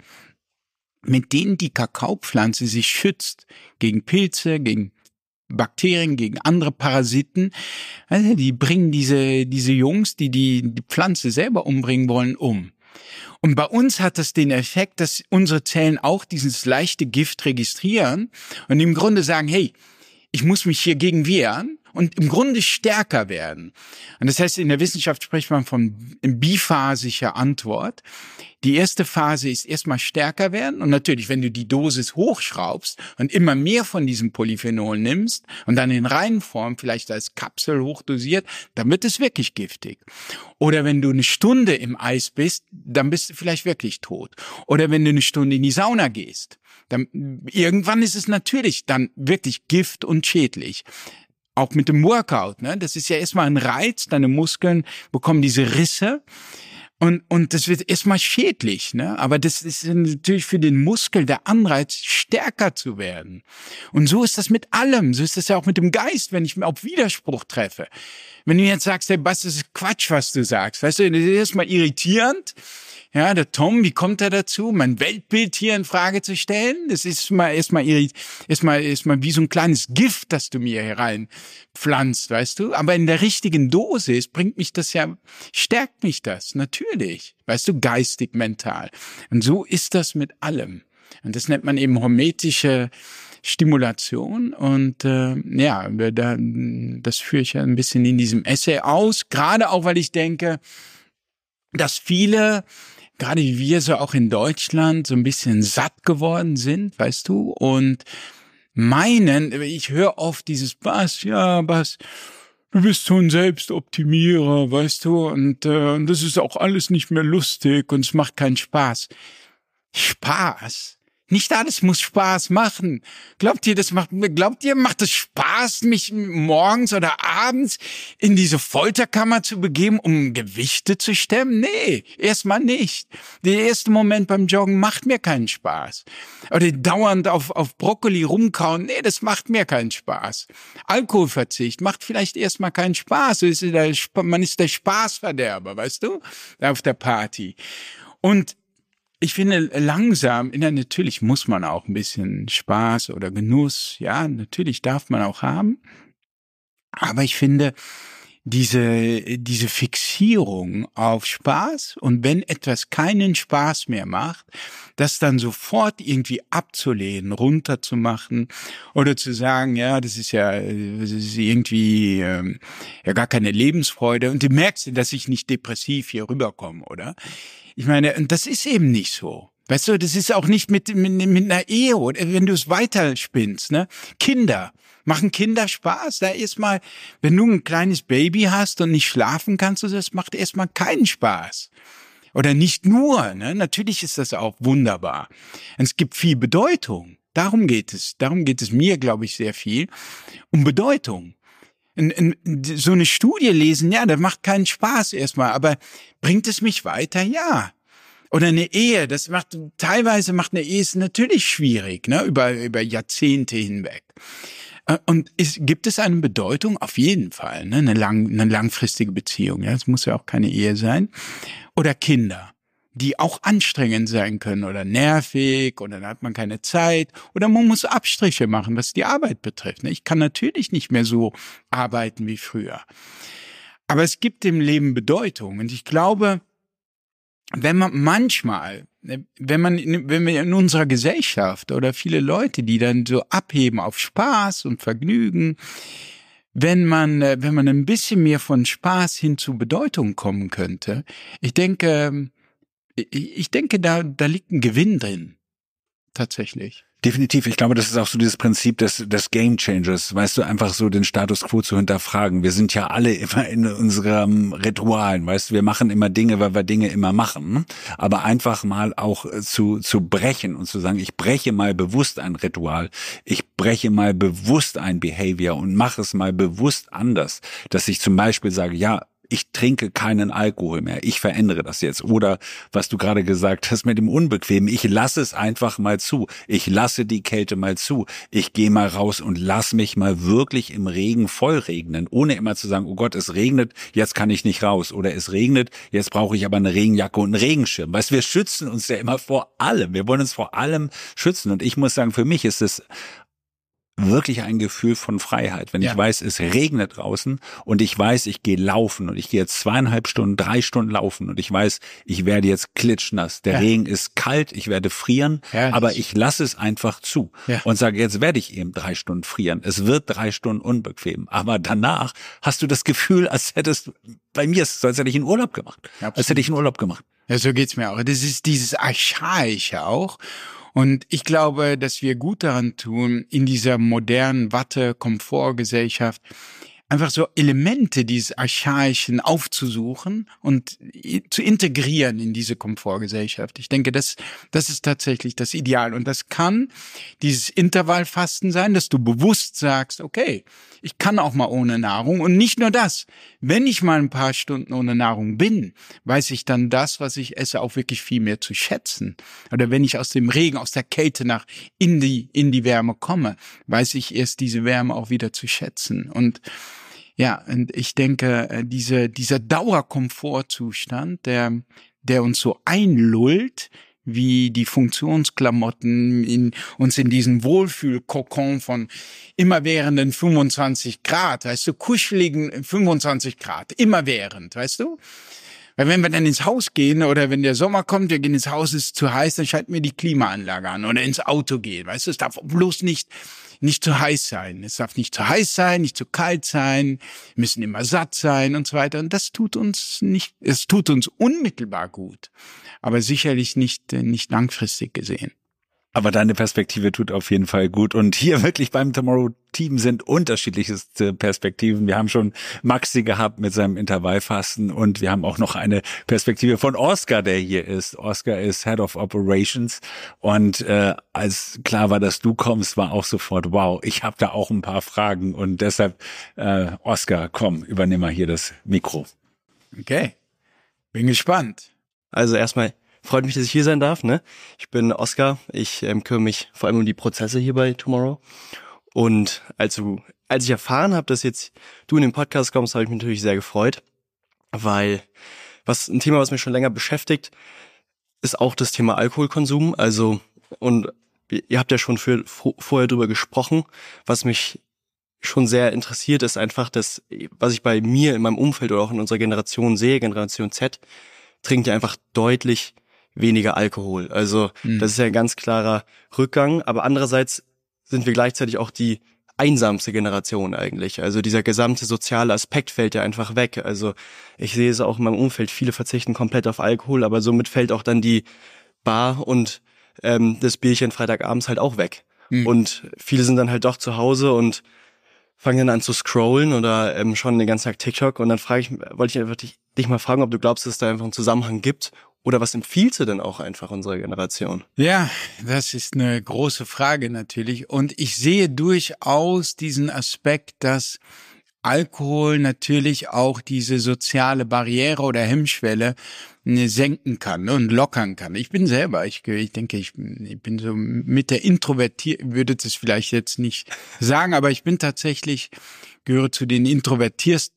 Speaker 2: mit denen die Kakaopflanze sich schützt gegen Pilze, gegen Bakterien, gegen andere Parasiten. Also die bringen diese diese Jungs, die die die Pflanze selber umbringen wollen, um. Und bei uns hat das den Effekt, dass unsere Zellen auch dieses leichte Gift registrieren und im Grunde sagen, hey, ich muss mich hier gegen wehren und im Grunde stärker werden. Und das heißt, in der Wissenschaft spricht man von biphasischer Antwort. Die erste Phase ist erstmal stärker werden und natürlich, wenn du die Dosis hochschraubst und immer mehr von diesem Polyphenol nimmst und dann in reinen Form, vielleicht als Kapsel hochdosiert, dann wird es wirklich giftig. Oder wenn du eine Stunde im Eis bist, dann bist du vielleicht wirklich tot. Oder wenn du eine Stunde in die Sauna gehst, dann irgendwann ist es natürlich dann wirklich Gift und schädlich. Auch mit dem Workout, ne? Das ist ja erstmal ein Reiz, deine Muskeln bekommen diese Risse und und das wird erstmal schädlich, ne? Aber das ist natürlich für den Muskel der Anreiz, stärker zu werden. Und so ist das mit allem, so ist das ja auch mit dem Geist, wenn ich mir auf Widerspruch treffe. Wenn du jetzt sagst, hey, was, das ist Quatsch, was du sagst, weißt du, das ist erstmal irritierend. Ja, der Tom, wie kommt er dazu, mein Weltbild hier in Frage zu stellen? Das ist mal erstmal erstmal erstmal wie so ein kleines Gift, das du mir hier rein pflanzt, weißt du? Aber in der richtigen Dosis bringt mich das ja, stärkt mich das, natürlich. Weißt du, geistig, mental. Und so ist das mit allem. Und das nennt man eben hormetische Stimulation und äh, ja, da, das führe ich ja ein bisschen in diesem Essay aus, gerade auch, weil ich denke, dass viele, gerade wie wir so auch in Deutschland, so ein bisschen satt geworden sind, weißt du, und meinen, ich höre oft dieses Bas, ja, Bas, du bist so ein Selbstoptimierer, weißt du, und, äh, und das ist auch alles nicht mehr lustig und es macht keinen Spaß. Spaß Nicht alles muss Spaß machen. Glaubt ihr, das macht, glaubt ihr, macht es Spaß, mich morgens oder abends in diese Folterkammer zu begeben, um Gewichte zu stemmen? Nee, erstmal nicht. Der erste Moment beim Joggen macht mir keinen Spaß. Oder dauernd auf, auf Brokkoli rumkauen, nee, das macht mir keinen Spaß. Alkoholverzicht macht vielleicht erstmal keinen Spaß. Man ist der Spaßverderber, weißt du, auf der Party. Und ich finde langsam, ja, natürlich muss man auch ein bisschen Spaß oder Genuss, ja, natürlich darf man auch haben. Aber ich finde, diese, diese Fixierung auf Spaß und wenn etwas keinen Spaß mehr macht, das dann sofort irgendwie abzulehnen, runterzumachen oder zu sagen, ja, das ist ja, das ist irgendwie, ähm, ja, gar keine Lebensfreude und du merkst, dass ich nicht depressiv hier rüberkomme, oder? Ich meine, das ist eben nicht so. Weißt du, das ist auch nicht mit, mit, mit einer Ehe, oder wenn du es weiterspinnst, ne? Kinder. Machen Kinder Spaß? Da erstmal, wenn du ein kleines Baby hast und nicht schlafen kannst, das macht erstmal keinen Spaß. Oder nicht nur, ne? Natürlich ist das auch wunderbar. Und es gibt viel Bedeutung. Darum geht es. Darum geht es mir, glaube ich, sehr viel. Um Bedeutung. So eine Studie lesen, ja, das macht keinen Spaß erstmal, aber bringt es mich weiter? Ja. Oder eine Ehe, das macht, teilweise macht eine Ehe ist natürlich schwierig, ne, über, über Jahrzehnte hinweg. Und ist, gibt es eine Bedeutung? Auf jeden Fall, ne, eine lang, eine langfristige Beziehung, ja, das muss ja auch keine Ehe sein. Oder Kinder, die auch anstrengend sein können oder nervig oder dann hat man keine Zeit oder man muss Abstriche machen, was die Arbeit betrifft. Ich kann natürlich nicht mehr so arbeiten wie früher. Aber es gibt dem Leben Bedeutung und ich glaube, wenn man manchmal, wenn man, wenn wir in unserer Gesellschaft oder viele Leute, die dann so abheben auf Spaß und Vergnügen, wenn man, wenn man ein bisschen mehr von Spaß hin zu Bedeutung kommen könnte, ich denke, Ich denke, da, da liegt ein Gewinn drin. Tatsächlich.
Speaker 1: Definitiv. Ich glaube, das ist auch so dieses Prinzip des, des Game Changers. Weißt du, einfach so den Status quo zu hinterfragen. Wir sind ja alle immer in unserem Ritualen. Weißt du, wir machen immer Dinge, weil wir Dinge immer machen. Aber einfach mal auch zu, zu brechen und zu sagen, ich breche mal bewusst ein Ritual. Ich breche mal bewusst ein Behavior und mache es mal bewusst anders. Dass ich zum Beispiel sage, ja, ich trinke keinen Alkohol mehr, ich verändere das jetzt. Oder was du gerade gesagt hast mit dem Unbequemen, ich lasse es einfach mal zu. Ich lasse die Kälte mal zu. Ich gehe mal raus und lass mich mal wirklich im Regen voll regnen, ohne immer zu sagen, oh Gott, es regnet, jetzt kann ich nicht raus. Oder es regnet, jetzt brauche ich aber eine Regenjacke und einen Regenschirm. Weißt, wir schützen uns ja immer vor allem. Wir wollen uns vor allem schützen. Und ich muss sagen, für mich ist es wirklich ein Gefühl von Freiheit, wenn ja. ich weiß, es regnet draußen und ich weiß, ich gehe laufen und ich gehe jetzt zweieinhalb Stunden, drei Stunden laufen und ich weiß, ich werde jetzt klitschnass. Der ja. Regen ist kalt, ich werde frieren, Herrlich. aber ich lasse es einfach zu ja. und sage, jetzt werde ich eben drei Stunden frieren. Es wird drei Stunden unbequem, aber danach hast du das Gefühl, als hättest, bei mir ist es so, als hätte ich einen Urlaub gemacht. Absolut. Als hätte ich einen Urlaub gemacht.
Speaker 2: Ja, so geht's mir auch. Das ist dieses Archaische auch. Und ich glaube, dass wir gut daran tun, in dieser modernen Watte-Komfortgesellschaft einfach so Elemente dieses Archaischen aufzusuchen und zu integrieren in diese Komfortgesellschaft. Ich denke, das, das ist tatsächlich das Ideal. Und das kann dieses Intervallfasten sein, dass du bewusst sagst, okay, ich kann auch mal ohne Nahrung. Und nicht nur das. Wenn ich mal ein paar Stunden ohne Nahrung bin, weiß ich dann das, was ich esse, auch wirklich viel mehr zu schätzen. Oder wenn ich aus dem Regen, aus der Kälte nach in die, in die Wärme komme, weiß ich erst diese Wärme auch wieder zu schätzen. Und ja, und ich denke, diese, dieser Dauerkomfortzustand, der, der uns so einlullt, wie die Funktionsklamotten in, uns in diesen Wohlfühlkokon von immerwährenden fünfundzwanzig Grad, weißt du, kuscheligen fünfundzwanzig Grad, immerwährend, weißt du? Weil wenn wir dann ins Haus gehen oder wenn der Sommer kommt, wir gehen ins Haus, es ist zu heiß, dann schalten wir die Klimaanlage an oder ins Auto gehen, weißt du, es darf bloß nicht nicht zu heiß sein. Es darf nicht zu heiß sein, nicht zu kalt sein, wir müssen immer satt sein und so weiter. Und das tut uns nicht, es tut uns unmittelbar gut, aber sicherlich nicht, nicht langfristig gesehen.
Speaker 1: Aber deine Perspektive tut auf jeden Fall gut. Und hier wirklich beim Tomorrow-Team sind unterschiedlichste Perspektiven. Wir haben schon Maxi gehabt mit seinem Intervallfasten und wir haben auch noch eine Perspektive von Oscar, der hier ist. Oscar ist Head of Operations und äh, als klar war, dass du kommst, war auch sofort, wow, ich habe da auch ein paar Fragen und deshalb, äh, Oscar, komm, übernimm mal hier das Mikro.
Speaker 2: Okay, bin gespannt.
Speaker 4: Also erstmal freut mich, dass ich hier sein darf. Ne? Ich bin Oscar. Ich ähm, kümmere mich vor allem um die Prozesse hier bei Tomorrow. Und als, du, als ich erfahren habe, dass jetzt du in den Podcast kommst, habe ich mich natürlich sehr gefreut, weil was ein Thema, was mich schon länger beschäftigt, ist auch das Thema Alkoholkonsum. Also und ihr habt ja schon für, vorher drüber gesprochen. Was mich schon sehr interessiert, ist einfach das, was ich bei mir in meinem Umfeld oder auch in unserer Generation sehe, Generation Z, trinkt ja einfach deutlich weniger Alkohol. Also mhm. das ist ja ein ganz klarer Rückgang, aber andererseits sind wir gleichzeitig auch die einsamste Generation eigentlich. Also dieser gesamte soziale Aspekt fällt ja einfach weg. Also ich sehe es auch in meinem Umfeld, viele verzichten komplett auf Alkohol, aber somit fällt auch dann die Bar und ähm, das Bierchen Freitagabends halt auch weg. Mhm. Und viele sind dann halt doch zu Hause und fangen dann an zu scrollen oder ähm, schon den ganzen Tag TikTok und dann frage ich, wollte ich einfach dich, dich mal fragen, ob du glaubst, dass es da einfach einen Zusammenhang gibt. Oder was empfiehlst du denn auch einfach unserer Generation?
Speaker 2: Ja, das ist eine große Frage natürlich. Und ich sehe durchaus diesen Aspekt, dass Alkohol natürlich auch diese soziale Barriere oder Hemmschwelle senken kann und lockern kann. Ich bin selber, ich, ich denke, ich bin, ich bin so mit der Introvertier, würde das vielleicht jetzt nicht sagen, aber ich bin tatsächlich, gehöre zu den introvertiertesten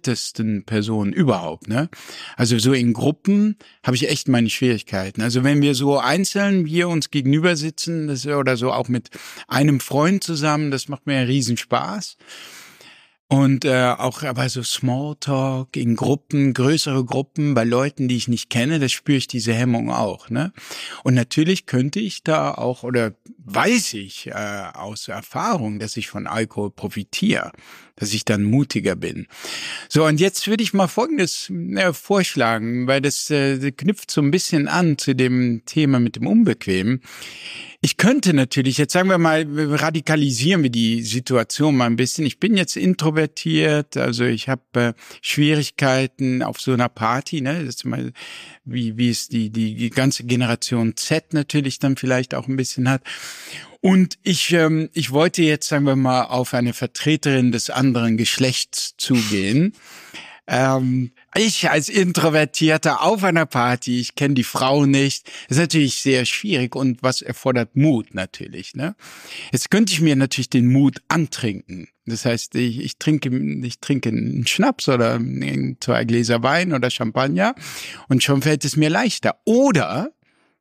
Speaker 2: Personen überhaupt, ne? Also so in Gruppen habe ich echt meine Schwierigkeiten. Also wenn wir so einzeln hier uns gegenüber sitzen, das, oder so auch mit einem Freund zusammen, das macht mir ja riesen Spaß. Und äh, auch aber so Smalltalk in Gruppen, größere Gruppen, bei Leuten, die ich nicht kenne, da spüre ich diese Hemmung auch, ne? Und natürlich könnte ich da auch, oder weiß ich äh, aus Erfahrung, dass ich von Alkohol profitiere, dass ich dann mutiger bin. So, und jetzt würde ich mal Folgendes äh, vorschlagen, weil das äh, knüpft so ein bisschen an zu dem Thema mit dem Unbequemen. Ich könnte natürlich, jetzt sagen wir mal, radikalisieren wir die Situation mal ein bisschen. Ich bin jetzt introvertiert, also ich habe äh, Schwierigkeiten auf so einer Party, ne? Das ist mal, wie wie es die die die ganze Generation Z natürlich dann vielleicht auch ein bisschen hat. Und ich ähm, ich wollte jetzt, sagen wir mal, auf eine Vertreterin des anderen Geschlechts zugehen. Ähm, ich als Introvertierter auf einer Party, ich kenne die Frau nicht, das ist natürlich sehr schwierig und was erfordert Mut natürlich, ne? Jetzt könnte ich mir natürlich den Mut antrinken. Das heißt, ich, ich trinke, ich trinke einen Schnaps oder zwei Gläser Wein oder Champagner und schon fällt es mir leichter. Oder,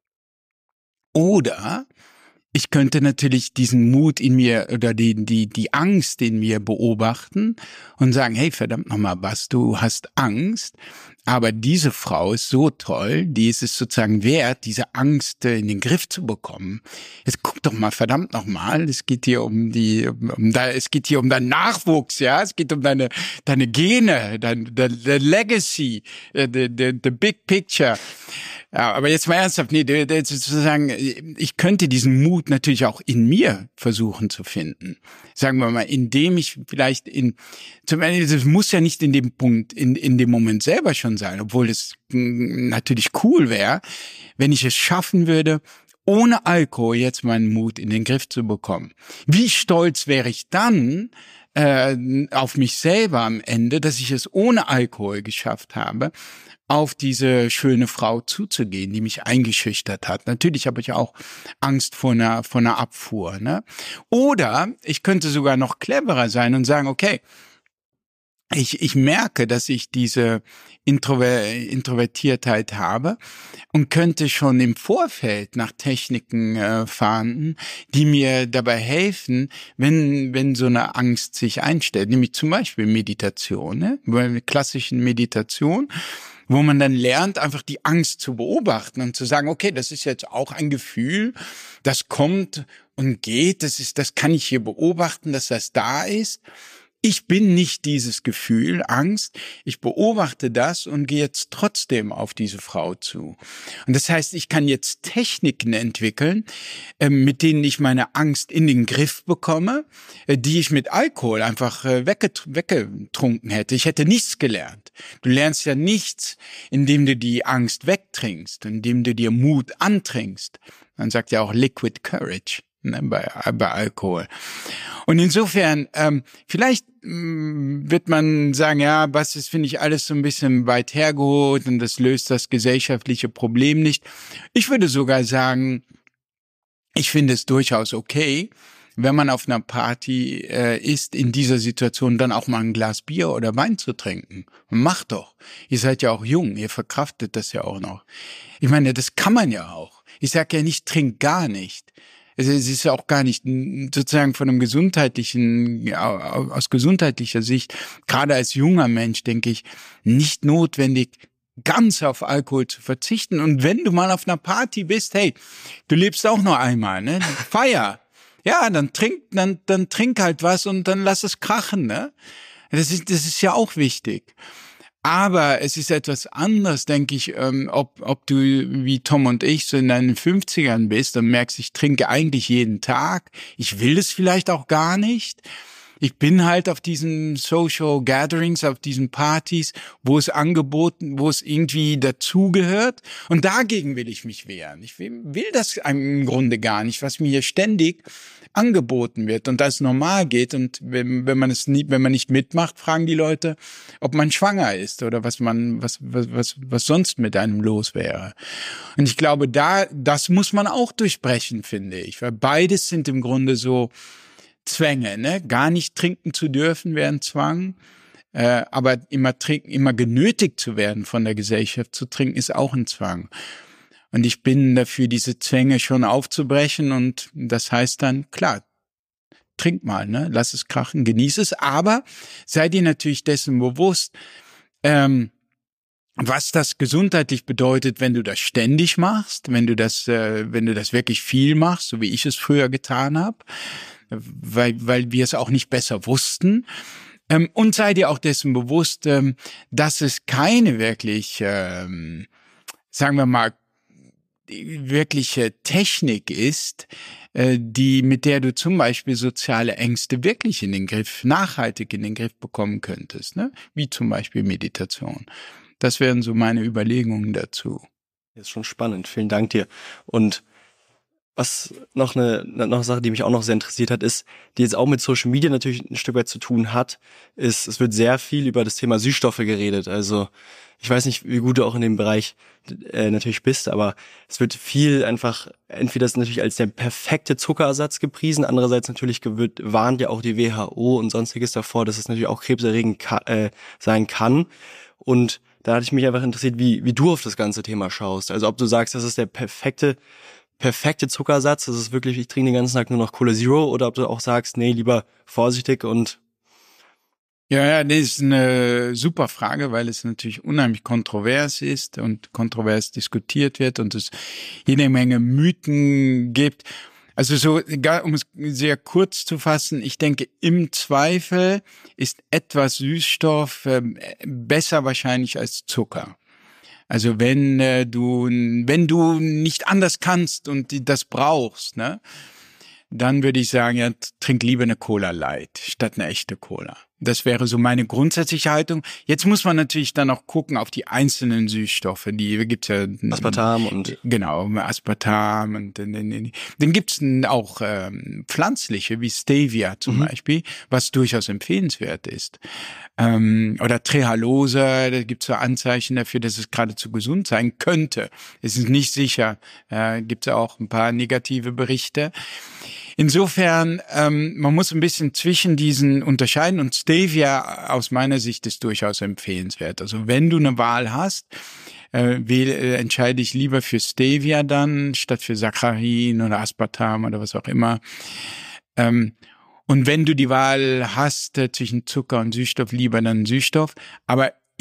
Speaker 2: oder, ich könnte natürlich diesen Mut in mir oder die, die, die Angst in mir beobachten und sagen, hey, verdammt nochmal, Bas, du hast Angst, aber diese Frau ist so toll, die ist es sozusagen wert, diese Angst in den Griff zu bekommen. Jetzt guck doch mal, verdammt nochmal, es geht hier um die, um, um da, es geht hier um deinen Nachwuchs, ja, es geht um deine, deine Gene, dein, the, the legacy, the, the, the big picture. Ja, aber jetzt mal ernsthaft, nee, sozusagen, ich könnte diesen Mut natürlich auch in mir versuchen zu finden. Sagen wir mal, indem ich vielleicht in, zum Ende, das muss ja nicht in dem Punkt, in, in dem Moment selber schon sein, obwohl es natürlich cool wäre, wenn ich es schaffen würde, ohne Alkohol jetzt meinen Mut in den Griff zu bekommen. Wie stolz wäre ich dann äh, auf mich selber am Ende, dass ich es ohne Alkohol geschafft habe, auf diese schöne Frau zuzugehen, die mich eingeschüchtert hat. Natürlich habe ich auch Angst vor einer, vor einer Abfuhr, ne? Oder ich könnte sogar noch cleverer sein und sagen, okay, ich, ich merke, dass ich diese Introver- Introvertiertheit habe und könnte schon im Vorfeld nach Techniken äh, fahnden, die mir dabei helfen, wenn, wenn so eine Angst sich einstellt. Nämlich zum Beispiel Meditation, ne? Bei einer klassischen Meditation, wo man dann lernt, einfach die Angst zu beobachten und zu sagen, okay, das ist jetzt auch ein Gefühl, das kommt und geht, das ist, das kann ich hier beobachten, dass das da ist. ich bin nicht dieses Gefühl, Angst, ich beobachte das und gehe jetzt trotzdem auf diese Frau zu. Und das heißt, ich kann jetzt Techniken entwickeln, mit denen ich meine Angst in den Griff bekomme, die ich mit Alkohol einfach weggetrunken hätte. Ich hätte nichts gelernt. Du lernst ja nichts, indem du die Angst wegtrinkst, indem du dir Mut antrinkst. Man sagt ja auch Liquid Courage. Ne, bei, bei Alkohol. Und insofern, ähm, vielleicht ähm, wird man sagen, ja, was ist, finde ich, alles so ein bisschen weit hergeholt und das löst das gesellschaftliche Problem nicht. Ich würde sogar sagen, ich finde es durchaus okay, wenn man auf einer Party äh, ist, in dieser Situation dann auch mal ein Glas Bier oder Wein zu trinken. Macht doch. Ihr seid ja auch jung, ihr verkraftet das ja auch noch. Ich meine, das kann man ja auch. Ich sage ja nicht, trink gar nicht. Es ist ja auch gar nicht sozusagen von einem gesundheitlichen, aus gesundheitlicher Sicht, gerade als junger Mensch, denke ich, nicht notwendig, ganz auf Alkohol zu verzichten. Und wenn du mal auf einer Party bist, hey, du lebst auch nur einmal, ne? Feier. Ja, dann trink, dann, dann trink halt was und dann lass es krachen, ne? Das ist, das ist ja auch wichtig. Aber es ist etwas anderes, denke ich, ähm, ob, ob du wie Tom und ich so in deinen fünfzigern bist und merkst, ich trinke eigentlich jeden Tag. Ich will es vielleicht auch gar nicht. Ich bin halt auf diesen Social Gatherings, auf diesen Partys, wo es angeboten, wo es irgendwie dazugehört. Und dagegen will ich mich wehren. Ich will, will das im Grunde gar nicht, was mir hier ständig angeboten wird und das normal geht. Und wenn, wenn man es nie, wenn man nicht mitmacht, fragen die Leute, ob man schwanger ist oder was man, was, was, was, was sonst mit einem los wäre. Und ich glaube, da, das muss man auch durchbrechen, finde ich, weil beides sind im Grunde so Zwänge, ne? Gar nicht trinken zu dürfen wäre ein Zwang, äh, aber immer trinken, immer genötigt zu werden von der Gesellschaft zu trinken ist auch ein Zwang. Und ich bin dafür, diese Zwänge schon aufzubrechen und das heißt dann, klar, trink mal, ne? Lass es krachen, genieß es, aber sei dir natürlich dessen bewusst, ähm, was das gesundheitlich bedeutet, wenn du das ständig machst, wenn du das, äh, wenn du das wirklich viel machst, so wie ich es früher getan habe. Weil, weil wir es auch nicht besser wussten. Ähm, und sei dir auch dessen bewusst, ähm, dass es keine wirklich, ähm, sagen wir mal, wirkliche Technik ist, äh, die, mit der du zum Beispiel soziale Ängste wirklich in den Griff, nachhaltig in den Griff bekommen könntest, ne? Wie zum Beispiel Meditation. Das wären so meine Überlegungen dazu.
Speaker 4: Das ist schon spannend. Vielen Dank dir. Und was noch eine, noch eine Sache, die mich auch noch sehr interessiert hat, ist, die jetzt auch mit Social Media natürlich ein Stück weit zu tun hat, ist, es wird sehr viel über das Thema Süßstoffe geredet. Also ich weiß nicht, wie gut du auch in dem Bereich äh, natürlich bist, aber es wird viel einfach, entweder ist natürlich als der perfekte Zuckerersatz gepriesen, andererseits natürlich wird, warnt ja auch die W H O und sonstiges davor, dass es natürlich auch krebserregend ka- äh, sein kann. Und da hatte ich mich einfach interessiert, wie, wie du auf das ganze Thema schaust. Also ob du sagst, das ist der perfekte perfekte Zuckersatz, das ist wirklich, ich trinke den ganzen Tag nur noch Cola Zero, oder ob du auch sagst, nee, lieber vorsichtig und...
Speaker 2: Ja, ja, das ist eine super Frage, weil es natürlich unheimlich kontrovers ist und kontrovers diskutiert wird und es jede Menge Mythen gibt. Also so, um es sehr kurz zu fassen, ich denke, im Zweifel ist etwas Süßstoff äh, besser wahrscheinlich als Zucker. Also wenn äh, du wenn du nicht anders kannst und das brauchst, ne, dann würde ich sagen, ja, trink lieber eine Cola Light statt eine echte Cola. Das wäre so meine grundsätzliche Haltung. Jetzt muss man natürlich dann auch gucken auf die einzelnen Süßstoffe. Die gibt's ja
Speaker 4: Aspartam und
Speaker 2: genau Aspartam und dann, dann, dann gibt's auch ähm, pflanzliche wie Stevia zum mhm. Beispiel, was durchaus empfehlenswert ist. Ähm, oder Trehalose, da gibt's so Anzeichen dafür, dass es geradezu gesund sein könnte. Es ist nicht sicher. Äh, gibt's auch ein paar negative Berichte. Insofern, ähm, man muss ein bisschen zwischen diesen unterscheiden und Stevia aus meiner Sicht ist durchaus empfehlenswert. Also wenn du eine Wahl hast, äh, wähl, äh, entscheide ich lieber für Stevia dann, statt für Saccharin oder Aspartam oder was auch immer. Ähm, und wenn du die Wahl hast äh, zwischen Zucker und Süßstoff, lieber dann Süßstoff. Aber ich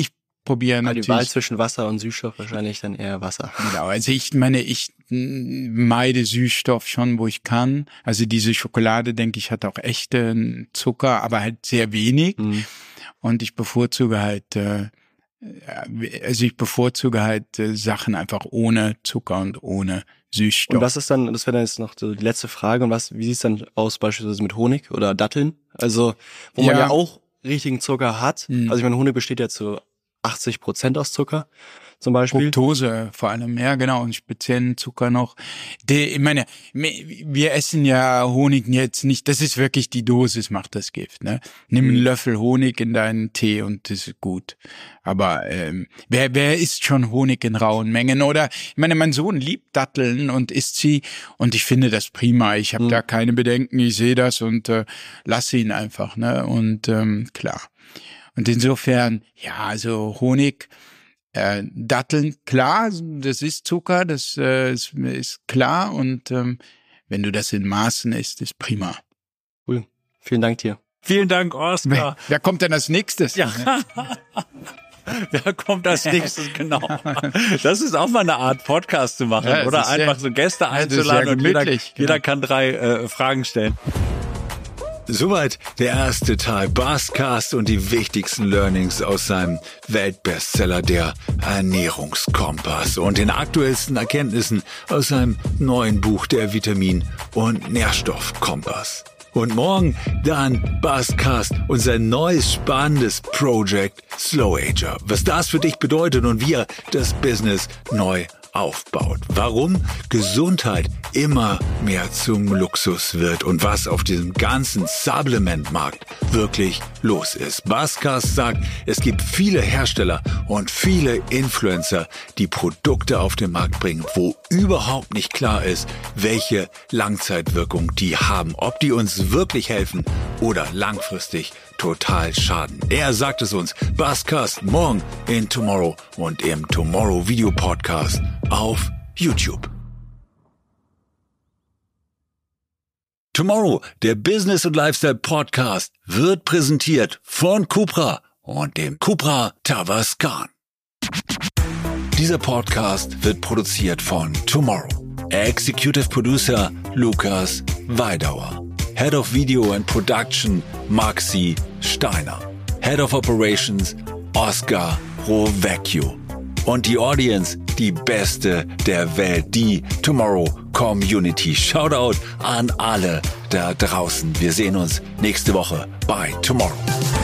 Speaker 2: probiere
Speaker 4: also
Speaker 2: natürlich.
Speaker 4: Die Wahl zwischen Wasser und Süßstoff wahrscheinlich dann eher Wasser.
Speaker 2: Genau, also ich meine, ich meide Süßstoff schon, wo ich kann. Also diese Schokolade, denke ich, hat auch echten Zucker, aber halt sehr wenig. Mhm. Und ich bevorzuge halt, äh, also ich bevorzuge halt äh, Sachen einfach ohne Zucker und ohne Süßstoff.
Speaker 4: Und was ist dann, das wäre dann jetzt noch so die letzte Frage, und was, wie sieht's dann aus beispielsweise mit Honig oder Datteln? Also, wo man ja, ja auch richtigen Zucker hat. Mhm. Also ich meine, Honig besteht ja zu achtzig Prozent aus Zucker zum Beispiel.
Speaker 2: Fructose vor allem, ja genau, und speziellen Zucker noch. Die, ich meine, wir essen ja Honig jetzt nicht, das ist wirklich die Dosis macht das Gift, ne? Nimm einen Löffel Honig in deinen Tee und das ist gut. Aber ähm, wer wer isst schon Honig in rauen Mengen? Oder ich meine, mein Sohn liebt Datteln und isst sie und ich finde das prima. Ich habe mhm. da keine Bedenken, ich sehe das und äh, lasse ihn einfach, ne? Und ähm, klar. Und insofern, ja, also Honig, äh, Datteln, klar, das ist Zucker, das äh, ist, ist klar. Und ähm, wenn du das in Maßen isst, ist prima.
Speaker 4: Cool. Vielen Dank dir.
Speaker 1: Vielen Dank, Oskar.
Speaker 2: Wer, wer kommt denn als nächstes?
Speaker 1: Ja. Wer kommt als nächstes, genau. Das ist auch mal eine Art Podcast zu machen, ja, oder einfach sehr, so Gäste einzuladen und jeder, genau. jeder kann drei äh, Fragen stellen. Soweit der erste Teil Baskast und die wichtigsten Learnings aus seinem Weltbestseller der Ernährungskompass und den aktuellsten Erkenntnissen aus seinem neuen Buch der Vitamin- und Nährstoffkompass. Und morgen dann Baskast und sein neues spannendes Project Slow Ager. Was das für dich bedeutet und wie er das Business neu aufbaut. Warum Gesundheit immer mehr zum Luxus wird und was auf diesem ganzen Supplement-Markt wirklich los ist. Baskast sagt, es gibt viele Hersteller und viele Influencer, die Produkte auf den Markt bringen, wo überhaupt nicht klar ist, welche Langzeitwirkung die haben, ob die uns wirklich helfen oder langfristig total schaden. Er sagt es uns. Baskast morgen in Tomorrow und im Tomorrow Video Podcast auf YouTube. Tomorrow, der Business und Lifestyle Podcast, wird präsentiert von Cupra und dem Cupra Tavascan. Dieser Podcast wird produziert von Tomorrow. Executive Producer Lukas Weidauer. Head of Video and Production Maxi Steiner. Head of Operations Oskar Rovecchio. Und die Audience, die beste der Welt, die Tomorrow Community. Shoutout an alle da draußen. Wir sehen uns nächste Woche bei Tomorrow.